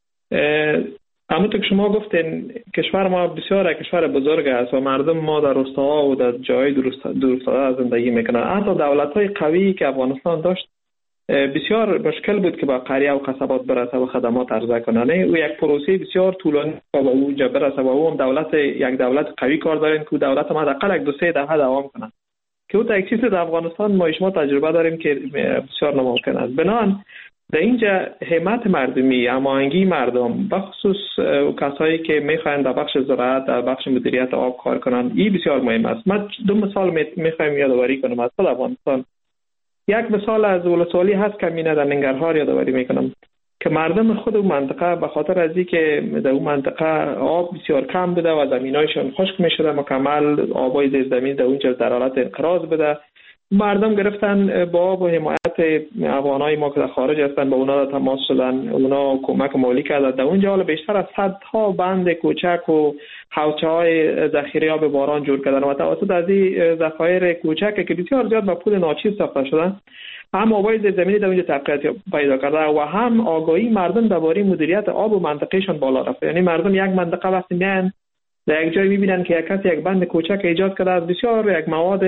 همونطور که شما گفتین کشور ما بسیار کشور بزرگ است و مردم ما در روستاها و در جای دورافتاده زندگی میکنن. حتی دولت‌های قوی که افغانستان داشت بسیار مشکل بود که با قریه و قصبات برسه و خدمات عرضه کنه. او یک پروسه بسیار طولانی و به اونجا برسه و او هم یک دولت قوی کار دارین که دولت ما حداقل 2-3 دهه دوام کنه که او یک چیز در افغانستان ما تجربه داریم که بسیار ناممکن است. بنابراین در اینجا همت مردمی، هماهنگی مردم بخصوص کسایی که میخواین در بخش زراعت در بخش مدیریت آب کار کنن این بسیار مهم است. من 2 مثال میخوایم یادآوری کنم از خود افغانستان. یک مثال از ولسوالی هست که مینه در ننگرهار یادآوری میکنم که مردم خود اون منطقه به خاطر از اینکه در اون منطقه آب بسیار کم بوده و زمینایشون خشک میشده، مکمل آبای زیر زمین در اونجا در حالت انقراض بوده، مردم گرفتن با آب و حمایت افغانای ما که در خارج هستن با اونا تماس شدن، اونا کمک مالی کردن. در اونجا حالا بیشتر از 100 ها بند کوچک و حوضچه‌های ذخیره آب باران جور کردن و توسط از این ذخایر کوچک که بسیار زیاد با پول ناچیز ساخته شدن هم آبای زیر زمینی در اونجا تقویت پیدا کرده و هم آگاهی مردم درباره مدیریت آب و منطقهشان بالا رفته. یعنی مردم یک منطقه وقتی میان در یک جای میبینن که یک کسی یک بند کوچک ایجاد کرده از بسیار یک مواد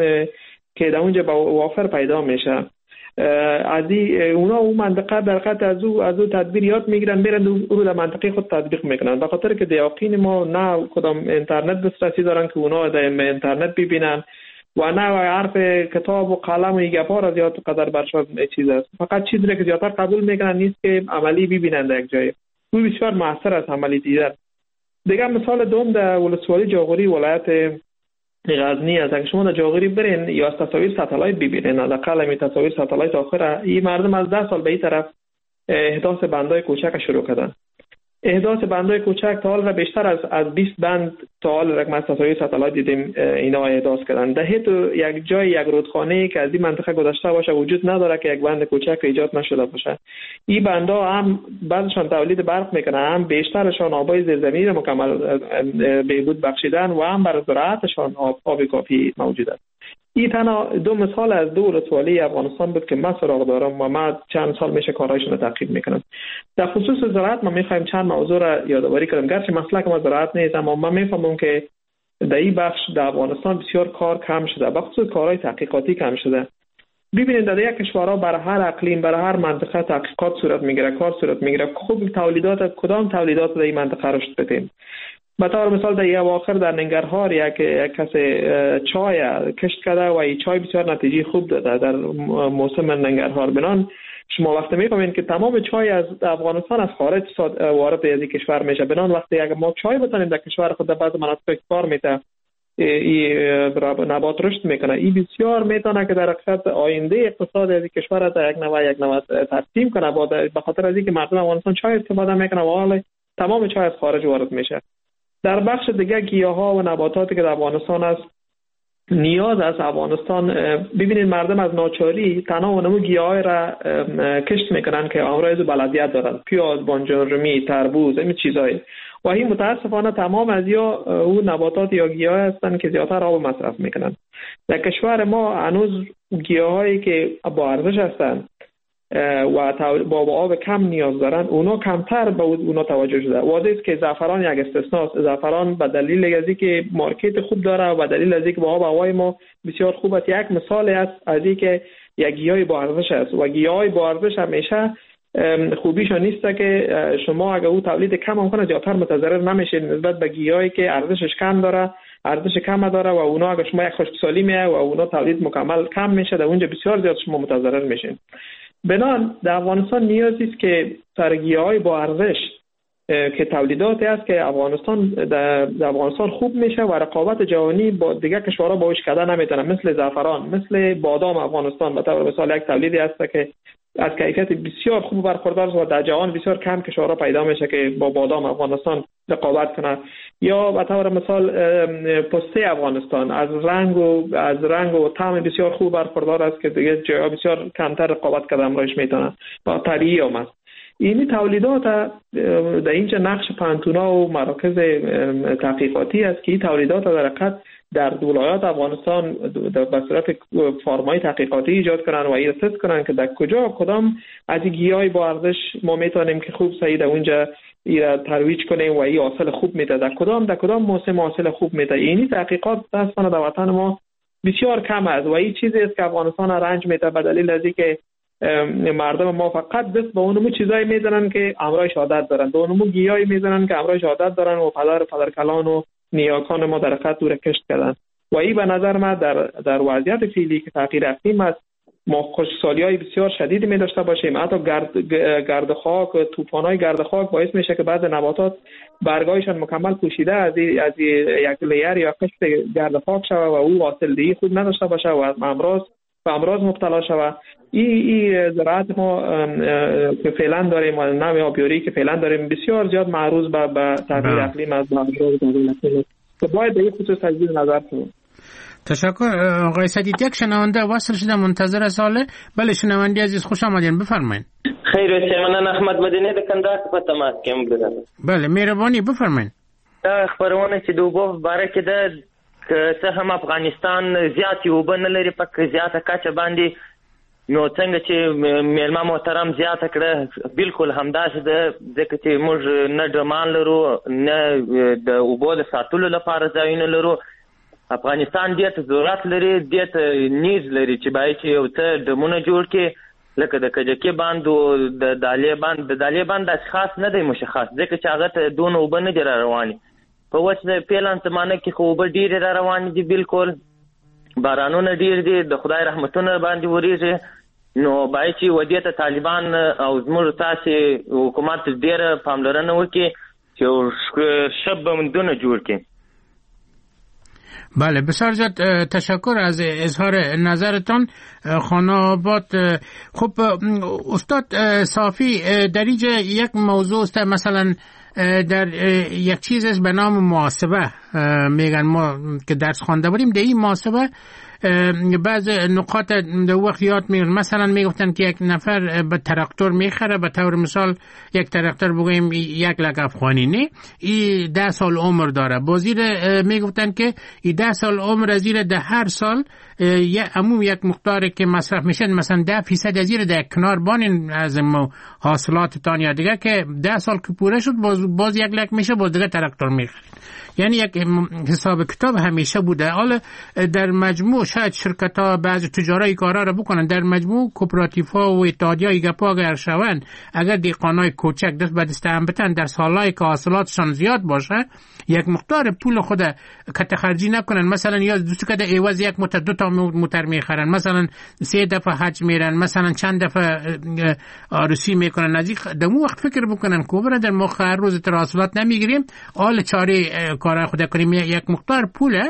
که در اونجا با وافر پیدا میشه، از اونا اون منطقه در قطع از او تدبیر یاد میگیرن، میرن رو در منطقه خود تطبیق میکنن. به خاطر که دیاقین ما نه کدام اینترنت دسترسی دارن که اونا در اینترنت ببینن و نه حرف کتاب و قلم و گپا را زیاد قدر برشان چیز است، فقط چیزی که زیادتر قبول میکنن نیست که عملی ببینن در یک جای. او بسیار موثر است عملی دیدن. دیگه مثال دوم در ولسوالی جاغوری ولایت غزنی است. اگه شما در جاغوری برین یا از تصاویر ساتلایت ببینین، حداقل می تصاویر ساتلایت آخره این مردم از 10 سال به این طرف احداث بندای کوچک شروع کردن. احداث بندای کوچک تا حال بیشتر از 20 بند تا حال رقم از تصاویر ساتلایت دیدیم اینا احداث کردن. در هیچ یک جای یک رودخانه که از این منطقه گذشته باشه وجود نداره که یک بند کوچک ایجاد نشده باشه. این بندا هم بعضشان تولید برق میکنن، هم بیشترشان آبای زیرزمینی رو مکمل بهبود بخشیدن و هم برای زراعتشان آب کافی موجود است. این تنها 2 مثال از 2 ولسوالی افغانستان بود که من سراغ دارم و من چند سال میشه کارهایشون رو تعقیب میکنم. در خصوص زراعت ما میخوایم چند موضوع را یادآوری کنم، گرچه مسلک ما زراعت نیست اما من میفهمم که در این بخش در افغانستان بسیار کار کم شده، به خصوص کارهای تحقیقاتی کم شده. ببینید در یک کشورها برای هر اقلیم برای هر منطقه تحقیقات صورت میگیره، کار صورت میگیره. خوب تولیدات کدام تولیدات در این منطقه رشد بدیم. به طور مثال در اواخر در ننگرهار یک کس چای کشت کرده و این چای بسیار نتیجه خوب داده در موسم ننگرهار. بنان شما وقتی میفهمین که تمام چای از افغانستان از خارج وارد از این کشور میشه، بنان وقتی اگر ما چای بتونیم در کشور خود در بعض مناطق کار میته نبات رشد میکنه. این بسیار میتونه که در حقیقت آینده اقتصاد از کشور تا یک نوع تقسیم کنه، به خاطر از اینکه مردم افغانستان چای استفاده میکنه و حالا تمام چای از خارج وارد میشه. در بخش دیگه گیاها و نباتاتی که در افغانستان است، نیاز است افغانستان. ببینید مردم از ناچاری تنها اونمو گیاهای را کشت میکنن که امراض بلدیت دارن، پیاز، بانجان، تربوز، این چیزایی، و این متاسفانه تمام از یا اون نباتات یا گیاه هستن که زیادتر آب مصرف میکنن. در کشور ما هنوز گیاهایی که با ارزش هستن و با آب کم نیاز دارن، اونا کمتر به اونا توجه شده. واضح است که زعفران یک استثناء است. زعفران به دلیل از اینکه مارکت خوب داره و به دلیل از اینکه با آب هوای ما بسیار خوب است، یک مثال است از اینکه یک گیاه با ارزش است. و گیاه با ارزش همیشه خوبیشون نیست که شما اگه او تولید کم هم کنه زیادتر متضرر نمیشه نسبت به گیاهی که ارزشش کم داره، ارزش کم داره و اونا اگه شما یک خشکسالی میه و اونا تولید مکمل کم میشه، در اونجا بسیار زیاد شما متضرر میشین. بنابراین در افغانستان نیازی است که سرگیاهای با ارزش که تولیداتی است که در افغانستان خوب میشه و رقابت جهانی با دیگر کشورها باهاش کردن نمیتونه، مثل زعفران، مثل بادام. افغانستان به طور مثال یک تولیدی است که از کیفیت بسیار خوب برخوردار است و در جهان بسیار کم کشورها پیدا میشه که با بادام افغانستان رقابت کنه. یا به طور مثال پسته افغانستان از رنگ و طعم بسیار خوب برخوردار است که دیگه جاها بسیار کمتر رقابت کردن روش میتونه با طبیعی هم است. این تولیدات در اینجا نقش پانتونا و مراکز تحقیقاتی است که این تولیدات در حقیقت در ولایات افغانستان به صورت فرمای تحقیقاتی ایجاد کنن و این تست کنن که در کدام از گیاهای با ارزش ما میتونیم که خوب صحیح در اونجا ایرا ترویج کنیم و این حاصل خوب میده، در کدام موسم حاصل خوب میده. اینی تحقیقات متاسفانه در وطن ما بسیار کم است و این چیزی است که افغانستان رنج میده به دلیل از اینکه مردم ما فقط دست به اونمو چیزایی میزنن که امرایش عادت دارن، به اونمو گیاهی میزنن که امرایش عادت دارن و پدرکلان و نیاکان ما در حقیقت دور کشت کردن. و این به نظر من در وضعیت فعلی که تغییر اقلیم است ما خشکسالی‌های بسیار شدیدی می داشته باشیم. حتی گرد خاک، طوفان‌های گرد خاک باعث میشه که بعض نباتات برگایشان مکمل پوشیده از یک لیر یا قشر گرد خاک شود و او حاصلدهی خوب نداشته باشه و امراض مبتلا شود. این زراعت ما که فعلا داریم و نوع آبیاری که فعلا داریم بسیار زیاد معروض به تغییر اقلیم است. باید به این خصوص تجدید نظر کنیم. تشکر آقای سدید. یک شنونده وصل شده منتظر ساله. بله شنونده عزیز خوش آمدین، بفرمایید. خیر است، من احمد مدینی د کندهار څخه تماس کوم. بله مهرباني بفرمایید. دا خبرونه چې د اوبو باره کې ده که څه هم افغانستان زیاتې اوبه نه لري په زیاته کچه باندې، نو څنګه چې میلمه محترم زیاته کړه بالکل همداسې ده، ځکه چې موږ نه ډمان لرو نه د اوبو د ساتلو لپاره ځایونه لرو. افغانستان دې ته ضرورت لري، دې ته نیز لري چې باید چې یو څه ډمونه جوړ کړي، لکه د کجکي باند او د دالې باند داسې خاص نه دی مشخص، ځکه چې هغه ته دونه اوبه نه دي را روانې. په وچ پیلان زمانه کې خو اوبه ډېرې را روانې دي، بالکل بارانونه ډېر دي، د خدای رحمتونه باندې ورېږي. نو باید چې ودې ته طالبان او زموږ تاسې حکومت ډېره پاملرنه وکړي چې ښه بندونه جوړ کړي. بله بسیار زیاد تشکر از اظهار نظرتان خانه آباد. خب استاد صافی، در اینجا یک موضوع است، مثلا در یک چیز است به نام محاسبه، میگن ما که درس خوانده بودیم در این محاسبه بعض نقاط در وقت یاد میگن. مثلا میگفتن که یک نفر به تراکتور میخره، به طور مثال یک تراکتور بگویم 1,00,000 افغانی، نه این 10 سال عمر داره. بازیر میگفتن که این 10 سال عمر از زیر ده هر سال عموم یک مقداری که مصرف میشه، مثلا 10% از زیر در کنار بانین از حاصلاتتان یا دیگه که 10 سال که پوره شد باز 1,00,000 میشه، باز دیگه تراکتور میخرید. یعنی یک حساب کتاب همیشه بوده. حالا در مجموع شاید شرکت ها بعض تجاری کارا را بکنن، در مجموع کوپراتیف ها و اتحادیه گپا اگر شوند، اگر دیقانای کوچک دست به دست هم بتن در سالهای که حاصلاتشان زیاد باشه یک مقدار پول خود کت خرجی نکنن، مثلا یا دوست کده ایواز یک موتر 2 تا موتر میخرن، مثلا 3 دفعه حج میرن، مثلا چند دفعه عروسی میکنن، نزدیک دمو وقت فکر بکنن که برادر ما هر روز تراصلات نمیگیریم، حال چاره کار خود کنیم. یک مقدار پوله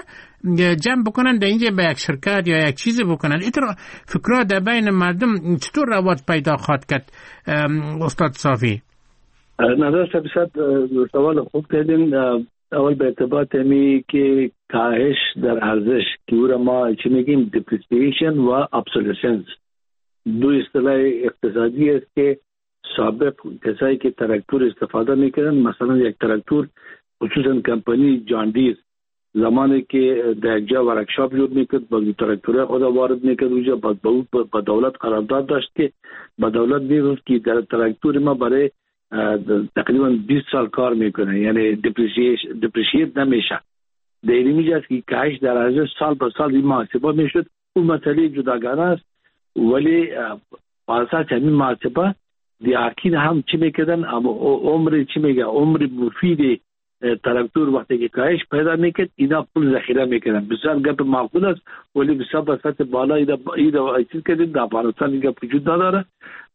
جمع بکنن در اینجا به یک شرکت یا یک چیزی بکنن. این فکرها در بین مردم چطور رواج پیدا خواهد کرد استاد صافی؟ نظر صد سوال خوب کردین. اول به اعتبار تمی که کاهش در ارزش که او را ما چی میگیم depreciation و obsolescence، دو اصطلاح اقتصادی است که سابق کسایی که تراکتور استفاده میکردن، مثلا یک تراکتور خصوصا کمپانی جان دیر زمانی که در جا ورکشاپ جور میکرد با تراکتور خود وارد میکرد اونجا با دولت قرارداد داشت که با دولت میگفت که در تراکتور ما برای تقریبا 20 سال کار میکنه، یعنی دپریشیت نمیشه. در این میجاست که کاهش در ارزش سال به سال این محاسبه میشد. اون مسئله جداگانه است، ولی اساس همین محاسبه دیاکین هم چی میکردن، عمر چی میگه عمر مفید تراکتور وقتی که کاهش پیدا میکرد اینا پول ذخیره میکردن. بسیار گپ معقول است، ولی بسیار به سطح بالا ایده چیز کردیم. در افغانستان این گپ وجود نداره،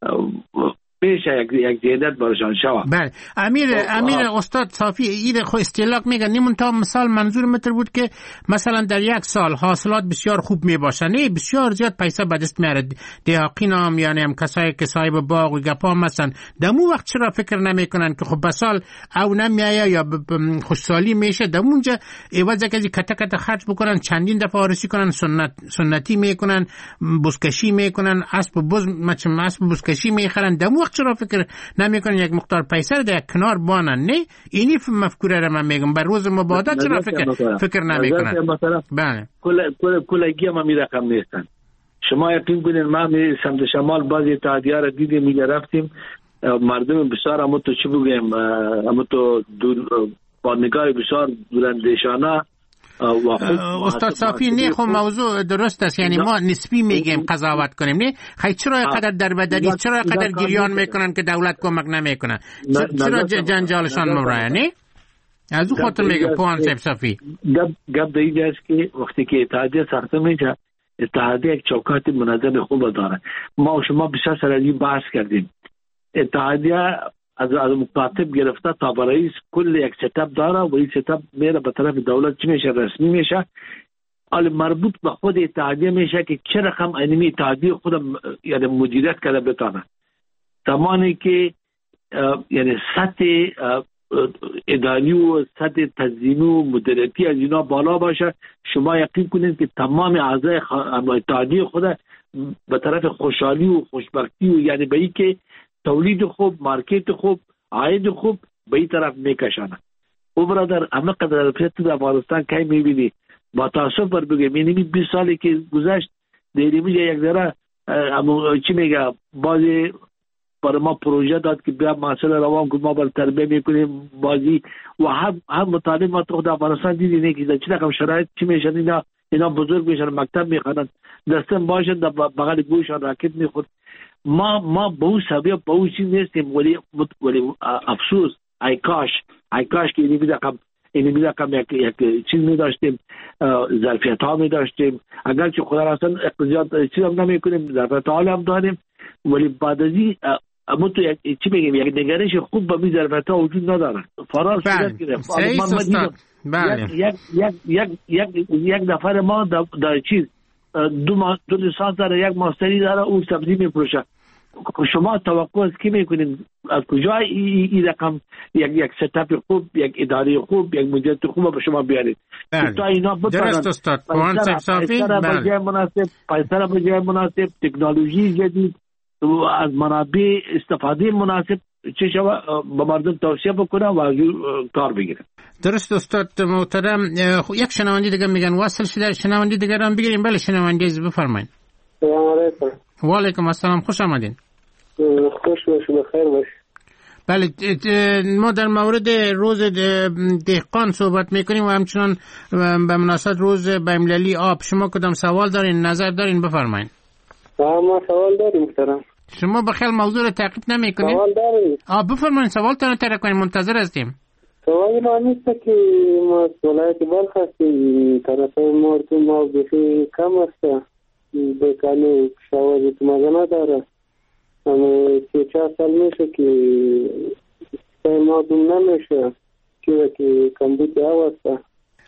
پیشه یک زیادت برشان شوه. بله امیر استاد صافی این خو استیلاک میگن نیمون تا مثال منظور متر بود که مثلا در یک سال حاصلات بسیار خوب میباشن، نه بسیار زیاد پیسه به دست میاره. دیاقین هم یعنی هم کسایی که صاحب باغ و گپا مثلا دمو وقت چرا فکر نمیکنن که خب بسال او نمیایه یا خوشسالی میشه دمونجا ایوازه که کتا خرج بکنن، چندین دفعه آرسی کنن، سنتی میکنن، بزکشی میکنن، اسب بزکشی میخرن، دمو چرا فکر نمیکنن یک مقدار پیسه رو در کنار بانن؟ نه اینی مفکوره رو من میگم بر روز مبادا چرا فکر نمیکنن؟ بله کلگی هم این رقم نیستن. شما یقین کنین ما می سمت شمال بعضی اتحادیه را دیدیم، میگه رفتیم مردم بسیار همون تو چی بگیم همون تو با نگاه بسیار دورندیشانه. استاد صافی نه خب موضوع درست است، یعنی ما نسبی میگیم قضاوت کنیم، نه خیلی چرا قدر در بدری چرا قدر گریان میکنن که دولت کمک نمیکنه، چرا جنجالشان مورایه؟ نه از او خاطر میگم پوان صافی گپ در اینجا است که وقتی که اتحادیه ساخته میشه، اتحادیه یک چوکات منظم خوب داره. ما و شما بسیار سر این بحث کردیم. اتحادیه از مکاتب گرفته تا برای کل یک ستاپ داره و این ستاپ میره به طرف دولت چی میشه رسمی میشه، حال مربوط به خود اتحادیه میشه که چه رقم اینمی اتحادیه خود یعنی مدیریت کرده بتانه. زمانی که یعنی سطح اداری و سطح تنظیمی و مدیریتی از اینا بالا باشه، شما یقین کنید که تمام اعضای اتحادیه خود به طرف خوشحالی و خوشبختی و یعنی به این که تولید خوب، مارکت خوب، عاید خوب به این طرف میکشانه. او برادر همه قدر تو افغانستان که میبینی با تاسف بر بگیم اینمی 20 سالی که گذشت دیری میگه یک ذره چی میگه بازی برای ما پروژه داد که بیا مسئله روان که ما بر تربیه میکنیم بازی و هم مطالب ما تو افغانستان دیدی که چی رقم شرایط چی میشن، اینا بزرگ میشن، مکتب میخوانن، دستم باشن در بغل گوشان راکت میخورد. ما به اون سبب به اون چیز نیستیم، ولی افسوس ای کاش که اینی بیدقم یک چیز می داشتیم، ظرفیت ها می داشتیم. اگر که خدا راستن اقتصاد چیز هم نمی کنیم، ظرفیت ها هم داریم، ولی بعد از این اما تو چی بگیم یک نگرش خوب به این ظرفیت ها وجود نداره. فرار صورت گرفت. یک نفر ما در چیز دو لیسانس داره، یک ماستری داره، اون سبزی میفروشه. شما توقع از کی میکنید؟ از کجا این رقم یک ستاپ خوب، یک اداره خوب، یک مدیریت خوب به شما بیارید؟ تا اینا درست استاد پوان صافی پیسه را به جای مناسب، تکنولوژی جدید از منابع استفاده مناسب چه شما به مردم توصیه بکنه و از کار بگیره. درست استاد محترم. یک شنونده دیگه میگن واصل شده، شنونده دیگه هم بگیریم. بله شنونده بفرمایید. سلام علیکم. و علیکم السلام، خوش آمدین. خوش باشید، بخیر باشید. بله ما در مورد روز دهقان صحبت میکنیم و همچنان به مناسبت روز بین‌المللی آب. شما کدام سوال دارین، نظر دارین؟ بفرمایید. ما سوال داریم محترم. شما بخیر موضوع رو تعقیب نمیکنید؟ سوال داریم. بفرمایید سوالتون رو طرح کنید، منتظر هستیم. سوال ما نیست که ما از ولایت بلخ هستیم، طرف مردم آب بخی کم است، بکنی شواهد مزه نداره. همه 3-4 سال میشه که مردم نمیشه که کمبود آب است.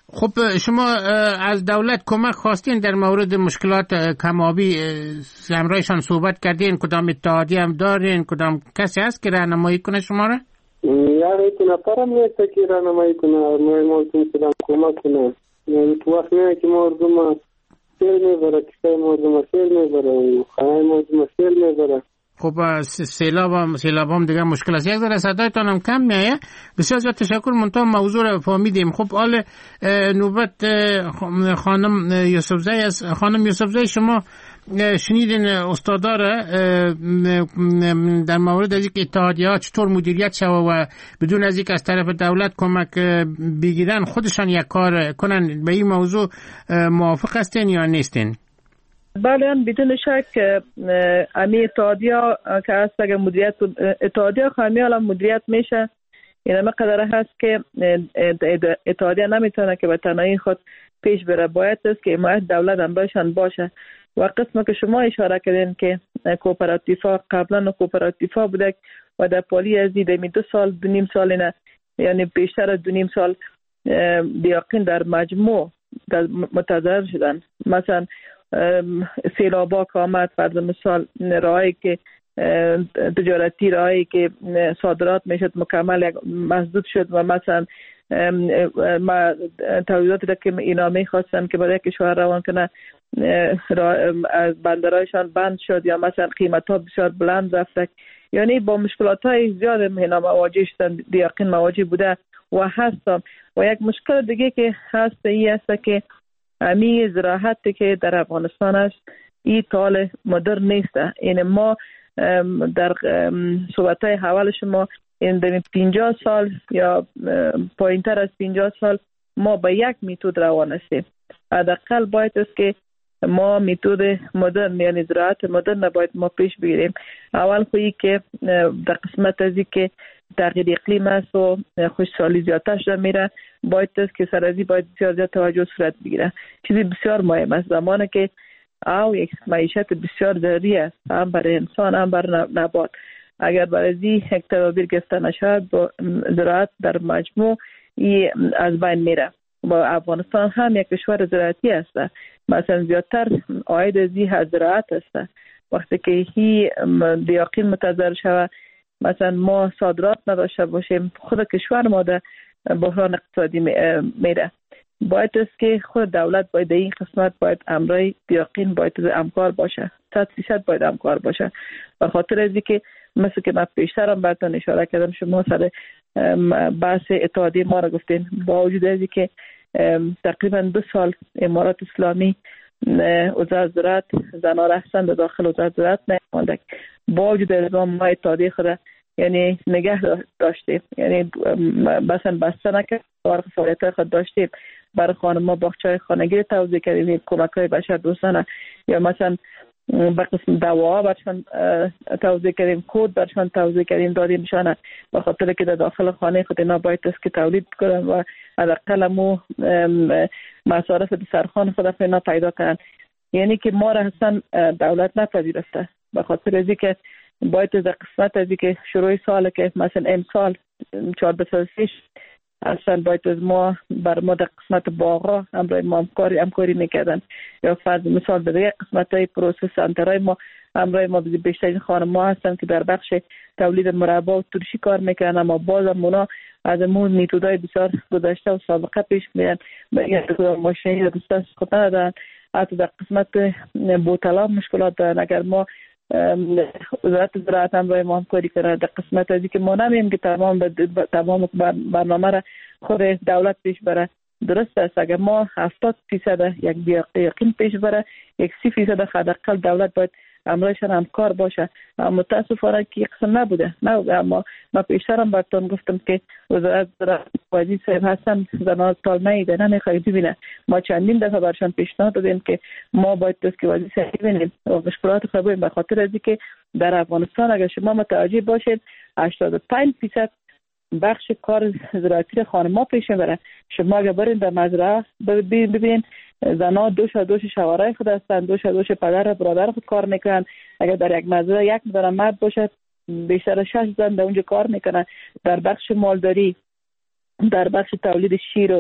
خب شما از دولت کمک خواستین در مورد مشکلات کم‌آبی، همراهشان صحبت کردین؟ کدام اتحادیه هم دارین؟ کدام کسی هست که راهنمایی کنه شما را؟ یک نفرم نیست که راهنمایی کنه، مردم که کمک کنه. تو وقت نه که مردم سیل میبره، کشتای مردم سیل میبره، خانه مردم سیل میبره. خب سیلاب هم دیگه مشکل است. یک ذره صدایتان هم کم میایه. بسیار زیاد تشکر. منتها موضوع رو فهمیدیم. خب حال نوبت خانم یوسفزی است. خانم یوسفزی، شما شنیدین استادا را در مورد از اینکه اتحادیه‌ها چطور مدیریت شوه و بدون از اینکه از طرف دولت کمک بگیرن خودشان یک کار کنن. به این موضوع موافق هستین یا نیستین؟ بله، بدون شک امی اتحادیه که هست اگر مدیریت اتحادیه خامیال مدیریت میشه، این مقدار هست که اتحادیه نمیتونه که به تنهایی خود پیش بره، باید است که حمایت دولت هم باشن باشه. و قسم که شما اشاره کردین که کوپراتیفا قبلا کوپراتیفا بوده و در پالی از دیدمی 2 سال 2.5 سال نه، یعنی بیشتر از 2.5 سال دیاقین در مجموع متضرر شدن. مثلا سیلابا که آمد، فرض مثال راهی که تجارتی راهی که صادرات میشد مکمل مسدود شد و مثلا تولیداتی که اینا میخواستن که برای کشور روان کنه بندرایشان بند شد یا مثلا قیمت ها بسیار بلند رفت. یعنی با مشکلات های زیاد اینا مواجه شدن، دیاقین مواجه بوده و هستم. و یک مشکل دیگه که هست این است که امی زراعتی که در افغانستان است این طال مدر نیست. این ما در صحبت‌های حوال شما این در 50 سال یا پایینتر از 50 سال ما به یک میتود روان هستیم. حداقل باید است که ما میتود مدرن یعنی زراعت مدرن باید ما پیش بگیریم. اول خویی که در قسمت ازی که تغییر اقلیم است و خشکسالی زیادتر شده میره، باید است که سرازی باید بسیار زیاد توجه صورت بگیره. چیزی بسیار مهم است زمانی که او یک معیشت بسیار ضروری است، هم برای انسان هم برای نبات. اگر برای یک تدابیر گرفته نشود با زراعت در مجموع از بین میره. با افغانستان هم یک کشور زراعتی است، مثلا زیادتر عاید از زراعت است. وقتی که هی دیاقین متضرر شود، مثلا ما صادرات نداشته باشیم، خود کشور ما در بحران اقتصادی میره. باید است که خود دولت باید این قسمت باید امرای دیاقین باید همکار باشه، 100% باید همکار باشه. به خاطر از اینکه مثل که من پیشترم براتون اشاره کردم، شما سر بحث اتحادیه ما را گفتین، با وجود از اینکه تقریبا 2 سال امارات اسلامی وزارت زراعت زنها رفتن داخل وزارت زراعت نمانده، با وجود از ما اتحادیه خود یعنی نگه داشتیم، یعنی مثلا بسته نکرد، فعالیت خود داشتیم. برای خانم‌ها باغچه‌های خانگی توزیع کردیم، کمک‌های بشر دوستانه، یا مثلا به قسم دواها برشان توزیع کردیم، کود برشان توزیع کردیم دادیم شانه، به خاطر که در داخل خانه خود اینا باید است که تولید کنن و حداقل مو مصارف سرخان خود اینا پیدا کنن. یعنی که ما را اصلا دولت نپذیرفته، به خاطر از اینکه باید در قسمت از اینکه شروع سال که مثلا امسال 14 سال پیش اصلا باید از ما بر ما در قسمت باغا همراه ما همکاری میکردن، یا فرض مثال در یک قسمت های پروسس انترای ما همراه ما بیشترین خانم ها هستن که در بخش تولید مربا و ترشی کار میکنن، اما باز هم اونا از امون میتودای بسیار گذشته و سابقه پیش میرن به یک ماشینی را دستان خود ندارن. حتی در قسمت بوتلا مشکلات دارن. اگر ما وزارت زراعت هم باید ما همکاری کنه در قسمت ازی که ما نمیم که تمام برنامه را خود دولت پیش بره. درست است اگر ما 70% یک یقین پیش بره، 30% حداقل دولت باید امرایشان همکار باشه. متاسفانه که قسم نبوده. اما ما پیشترم براتون گفتم که وزارت زراعت وزیر صاحب هستن زنان سال نیده نمیخواهی ببینه. ما چندین دفعه برشان پیشنهاد دادیم که ما باید دست که وزیر صاحب ببینیم و مشکلات خود ببینیم، به خاطر از اینکه در افغانستان اگر شما متوجه باشید 85% بخش کار زراعتی خانم‌ها پیش میبره. شما اگر برین در مزرعه ببینید زنها دوش شوهرای خود هستند، دوش پدر و برادر خود کار میکنن. اگر در یک مزرعه یک دونه مرد باشه بیشتر 6 زن در اونجا کار میکنن. در بخش مالداری، در بخش تولید شیر و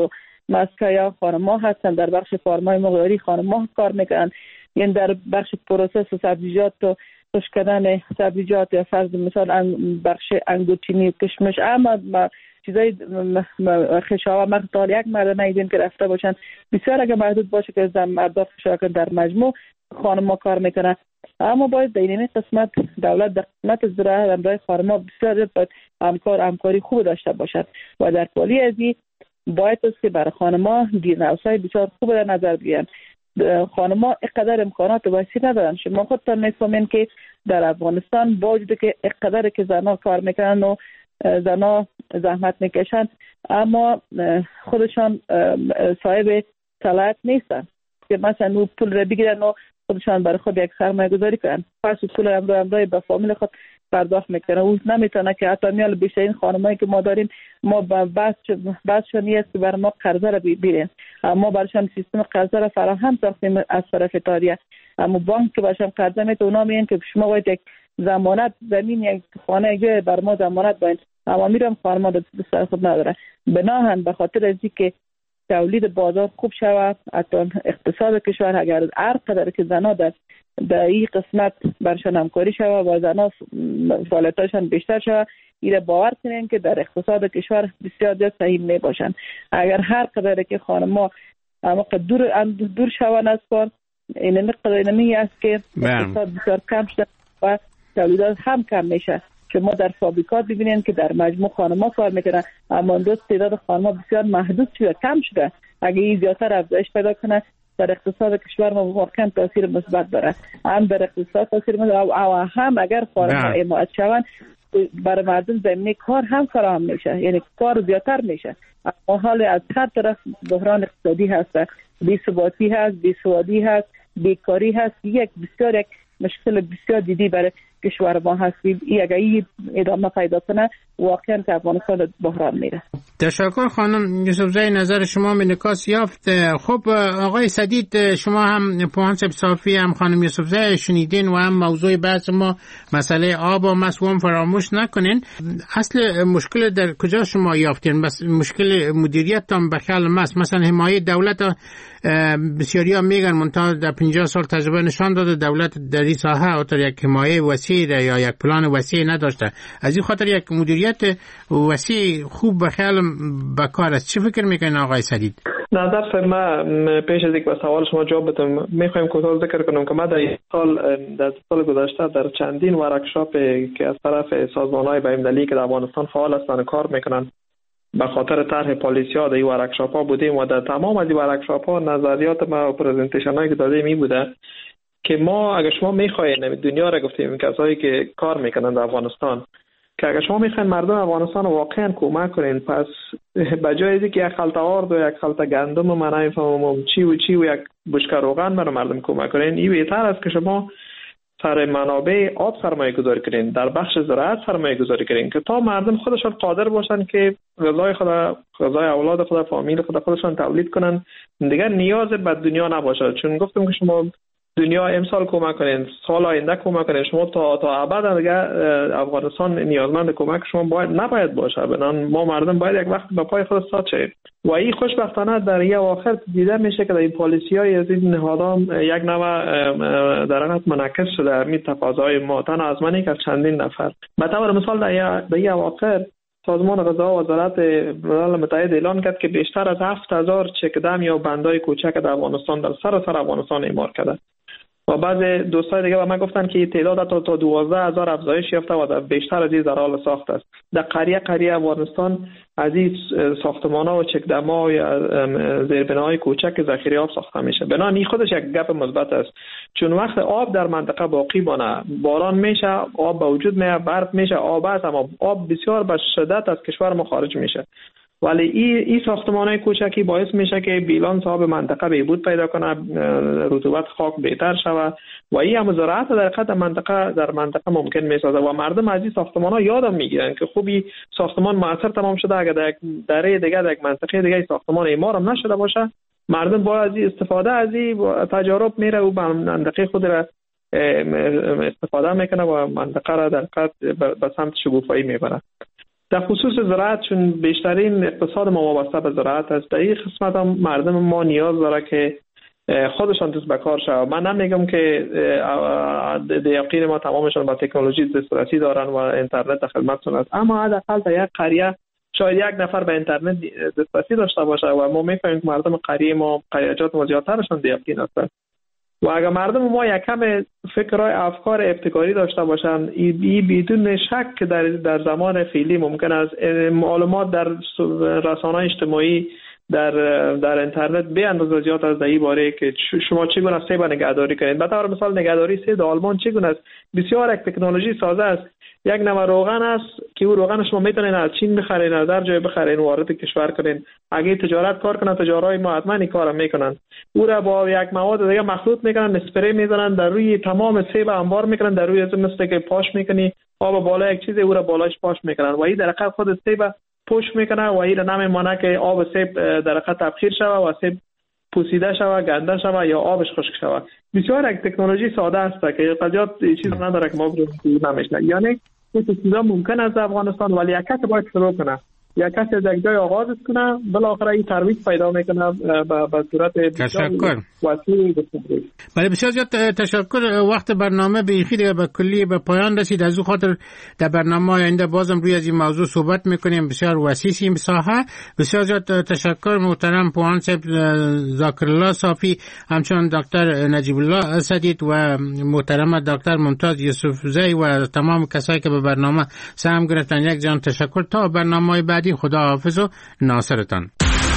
مسکه یا خانم‌ها هستن، در بخش فارمای مقداری خانم‌ها کار میکنن، یعنی در بخش پروسس سبزیجات و خشک کردن سبزیجات یا فرض مثال بخش انگورچینی و کشمش، اما چیزای خشاوه مقدار یک مرد ندیدیم که رفته باشن. بسیار اگه محدود باشه که مردا شاید در مجموع خانم‌ها کار میکنن، اما باید در این قسمت دولت در قسمت زراعت همراه خانم‌ها بسیار باید همکاری خوب داشته باشد و در پالی ازی باید است که برای خانم‌ها گیرنوس‌های بسیار خوب در نظر بگیرن. خانم‌ها اینقدر امکانات وسیع ندارن. شما خودتان می‌فهمین که در افغانستان با وجود که اینقدر که زن‌ها کار میکنن و زن‌ها زحمت میکشن، اما خودشان صاحب صلاحیت نیستن که مثلا پول را بگیرن و خودشان برای خود یک سرمایه گذاری کنن. پس پول امرای به فامیل خود پرداخت میکنه. او نمیتونه که حتی میال بیشترین خانمایی که ما داریم ما بعضشان نیست که برای ما قرضه را بگیرن، اما برایشان سیستم قرضه را فراهم ساختیم از طرف اتحادیه، اما بانک که برایشان قرضه میده اونا میگن که شما باید یک ضمانت زمین یک خانه یک بر ما ضمانت باید، اما میرم خانم‌ها دست خود نداره. بناهن به خاطر از اینکه تولید بازار خوب شود، حتی اقتصاد کشور اگر هر قدر که زنها در این قسمت برشان همکاری شود و زنها فعالیتاشان بیشتر شود، ایره باور کنین که در اقتصاد کشور بسیار زیاد سهیم می باشند. اگر هر قدر که خانم‌ها دور شوند از کار، این قدر است که اقتصاد بسیار کم شده و تولیدات هم کم میشه. شما در فابریکات ببینید که در مجموع خانم‌ها کار میکنن، اما امروز تعداد خانم‌ها بسیار محدود شده، کم شده. اگه این زیادتر افزایش پیدا کنه در اقتصاد کشور ما واقعا تاثیر مثبت داره. هم در اقتصاد تاثیر مثبت و هم اگر خانم‌ها حمایت شوند برای مردم زمینه کار هم فراهم میشه، یعنی کار زیادتر میشه. اما حال از هر طرف بحران اقتصادی هست، بی‌ثباتی هست، بی‌سوادی هست، بیکاری هست، یک مشکل بسیار جدی برای کشور ما هست. اگر این ادامه پیدا کنه واقعا که افغانستان بحران میره. تشکر خانم یوسفزای، نظر شما انعکاس یافت. خب آقای سدید، شما هم پوهانسب صافی هم خانم یوسفزای شنیدین و هم موضوع بحث ما مسئله آب و مسئول فراموش نکنین. اصل مشکل در کجا شما یافتین؟ بس مشکل مدیریت تام بخیال ماست. مثلا حمایت دولت بسیاری ها میگن منتها در 50 سال تجربه نشان داده دولت در این ساحه اوتر یک حمایه وسیع یا یک پلان وسیع نداشته. از این خاطر یک مدیریت وسیع خوب بخیال بکار است. چی فکر میکنین آقای سدید؟ نظر من پیش از اینکه به سوال شما جواب بدم میخوایم کوتاه ذکر کنم که ما در سال گذشته در چندین ورکشاپ که از طرف سازمان‌های بین‌المللی که در افغانستان فعال هستند کار میکنن به خاطر طرح پالیسی‌ها در این ورکشاپ‌ها بودیم و در تمام از این ورکشاپ‌ها نظریات ما و پرزنتیشن‌هایی که دادیم این بوده که ما اگر شما می‌خواید دنیا را گفتیم کسایی که کار میکنن در افغانستان که اگر شما میخواین مردم افغانستان واقعا کمک کنین، پس بجای اینکه یک خلطه آرد و یک خلطه گندم من نمیفهمم چی و یک بشکه روغن برای مردم کمک کنین، این بهتر است که شما سر منابع آب سرمایه گذاری کنین، در بخش زراعت سرمایه گذاری کنین که تا مردم خودشان قادر باشن که غذای اولاد خود، فامیل خودشان تولید کنن، دیگر نیاز به دنیا نباشه. چون گفتم که شما دنیا امسال کمک کنین، سال آینده کمک کنین، شما تا ابد دیگه افغانستان نیازمند کمک شما نباید باشه. بنابراین ما مردم باید یک وقت به پای خود استاد شیم و این خوشبختانه در یک آخر دیده میشه که در این پالیسی‌های از این نهادان یک نوع در حقیقت منعکس شده در این تقاضای ما، تنها از من که از چندین نفر. به طور مثال در این اواخر سازمان غذا و وزارت ملل متحد اعلان کرد که بیشتر از 7000 چکدم یا بندای کوچک در افغانستان در سراسر افغانستان اعمار کرده و بعض دوستای دیگه به من گفتن که تعداد تا 12000 افزایش یافته و در بیشتر از این در حال ساخت است. در قریه افغانستان از این ساختمان‌ها و چکدم‌ها یا زیربناهای کوچک ذخیره آب ساخته میشه. بنابراین این خودش یک گپ مثبت است، چون وقت آب در منطقه باقی مانه، باران میشه، آب به وجود میاد، برف میشه، آب است، اما آب بسیار به شدت از کشور ما خارج میشه. ولی این ساختمان‌های کوچکی باعث میشه که بیلانس آب منطقه بهبود پیدا کنه، رطوبت خاک بهتر شود و این هم زراعت در منطقه ممکن میسازه و مردم از این ساختمان‌ها یادم میگیرن که خوبی ساختمان موثر تمام شده. اگر در یک دره دیگه در یک منطقه دیگه ساختمان اعمار هم نشده باشه، مردم با از استفاده از این تجارب میره و منطقه خود را استفاده میکنه و منطقه را در حقیقت به سمت شکوفایی میبره. در خصوص زراعت، چون بیشترین اقتصاد ما وابسته به زراعت است، در این قسمت هم مردم ما نیاز داره که خودشان دست به کار شود. من نمیگم که دیقین ما تمامشان با تکنولوژی دسترسی دارن و اینترنت در خدمتشون است، اما حداقل در یک قریه شاید یک نفر به اینترنت دسترسی داشته باشه و ما میفهمیم که مردم قریه ما، قریچات ما زیادترشان دیقین هستند. و اگر مردم ما یک کم فکرهای افکار ابتکاری داشته باشند، این بدون شک که در زمان فعلی ممکن است معلومات در رسانه‌های اجتماعی در اینترنت به اندازه زیاد از این باره که شما چگونه سیب نگهداری کنید. به طور مثال نگهداری سیب در آلمان چگونه است؟ بسیار یک تکنولوژی سازه است. یک نوع روغن است که او روغن شما میتونید از چین بخرید، از هر جای بخرید، وارد کشور کنید. اگه تجارت کار کنن، تجارای ما حتما این کارو میکنن. او را با یک مواد دیگه مخلوط میکنن، اسپری میزنن، در روی تمام سیب انبار میکنن، در روی مثل که پاش میکنی آب بالا یک چیز او را بالاش پاش میکنن و این در حقیقت خود سیب پوش میکنه و این نمیمونه که آب سیب در حقیقت تبخیر شوه و سیب پوسیده شوه، گنده شوه یا آبش خشک شوه. بسیار یک تکنولوژی ساده است که قضیات چیز نداره که ما نمیشنه. یعنی این چیزا ممکن است افغانستان، ولی یک کسی باید شروع کنه، یک کسی از یک جای آغاز کنه، بالاخره این ترویج پیدا میکنه به صورت تشکر. وسیع. بله بسیار زیاد تشکر. وقت برنامه بیخی دیگه به کلی به پایان رسید. از او خاطر در برنامه آینده بازم روی از این موضوع صحبت میکنیم. بسیار وسیع این ساحه. بسیار زیاد تشکر محترم پوهان صاحب ذاکرالله صافی، همچنان دکتر نجیب الله اسدید و محترم دکتر ممتاز یوسفزی و تمام کسایی که به برنامه سهم گرفتن. یک جان تشکر. تا برنامه بعدی خدا حافظ و ناصرتان.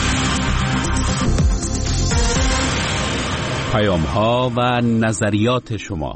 پیام‌ها و نظریات شما.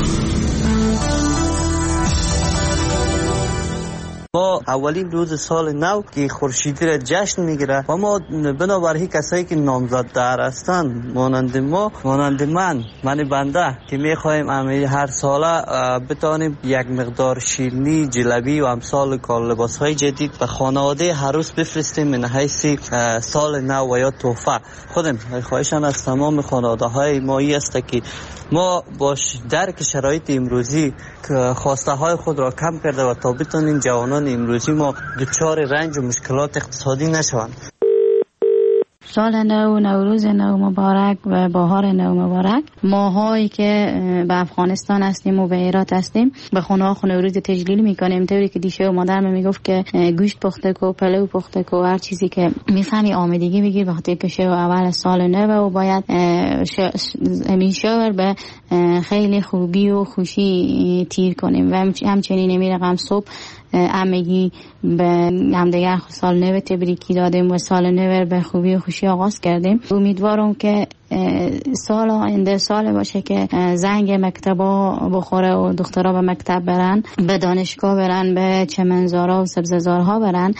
ما اولین روز سال نو که خورشیدی را جشن میگیره و ما بنابراین کسایی که نامزدتر هستند مانند من بنده که میخوایم هر ساله بتانیم یک مقدار شیرینی، جلبی و امثال لباسهای جدید به خانواده هر روز بفرستیم من حیث سال نو و یا تحفه. خودم خواهشان از تمام خانواده های ما است که ما باش درک شرایط امروزی خواسته های خود را کم کرده و تا بتونیم جوانان امروزی ما دچار رنج و مشکلات اقتصادی نشوند. سال نو، نوروز نو مبارک و بهار نو مبارک. ماهایی که به افغانستان هستیم و به ایران هستیم به خونه نوروز تجلیل میکنیم، طوری که دیشه و مادرم میگفت که گوشت پخته کو، پلو پخته کو، هر چیزی که میفهمی آمادگی بگیر به خاطر که شو اول سال نو و باید همین شور به خیلی خوبی و خوشی تیر کنیم و همچنین نمی رقم صبح همگی به همدیگر سال نو تبریکی دادیم و سال نو به خوبی و خوشی آغاز کردیم. امیدوارم که سال آینده سال باشه که زنگ مکتبا بخوره و دخترها به مکتب برن، به دانشگاه برن، به چمنزارها و سبززارها برن.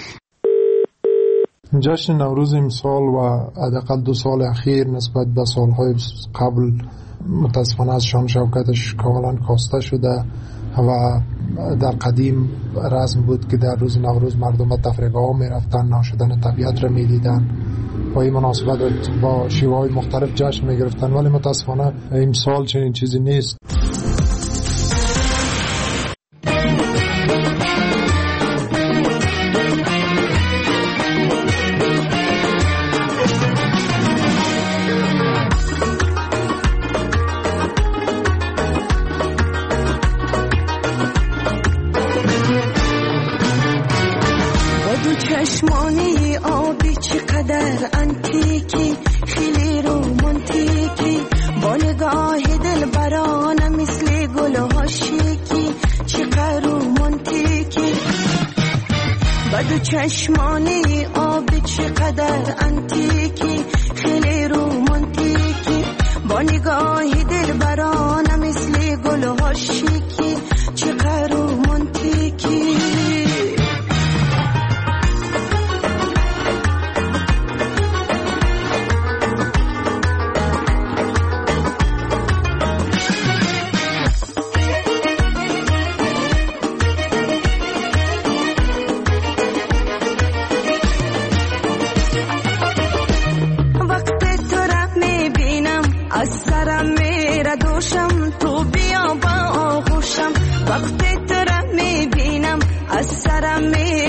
جشن نوروز امسال و حداقل 2 سال اخیر نسبت به سالهای قبل متاسفانه از شان شوکتش کاملا کاسته شده و در قدیم رسم بود که در روز نوروز مردم به تفریحگاه ها می رفتن، ناشدن طبیعت را می دیدن، با این مناسبت با شیوه های مختلف جشن می گرفتن، ولی متاسفانه امسال چنین چیزی نیست. چشمانی آبی چقدر انتیکی، خیلی رومانتیکی، با نگاه دل برانه مثل گل ها شیکی، چقدر رومانتیکی. بدو چشمانی آبی چقدر انتیکی، خیلی رومانتیکی، با نگاه دل برانه مثل گل ها شیکی، چقدر رومانتیکی. وقتی تو را میبینم از سرم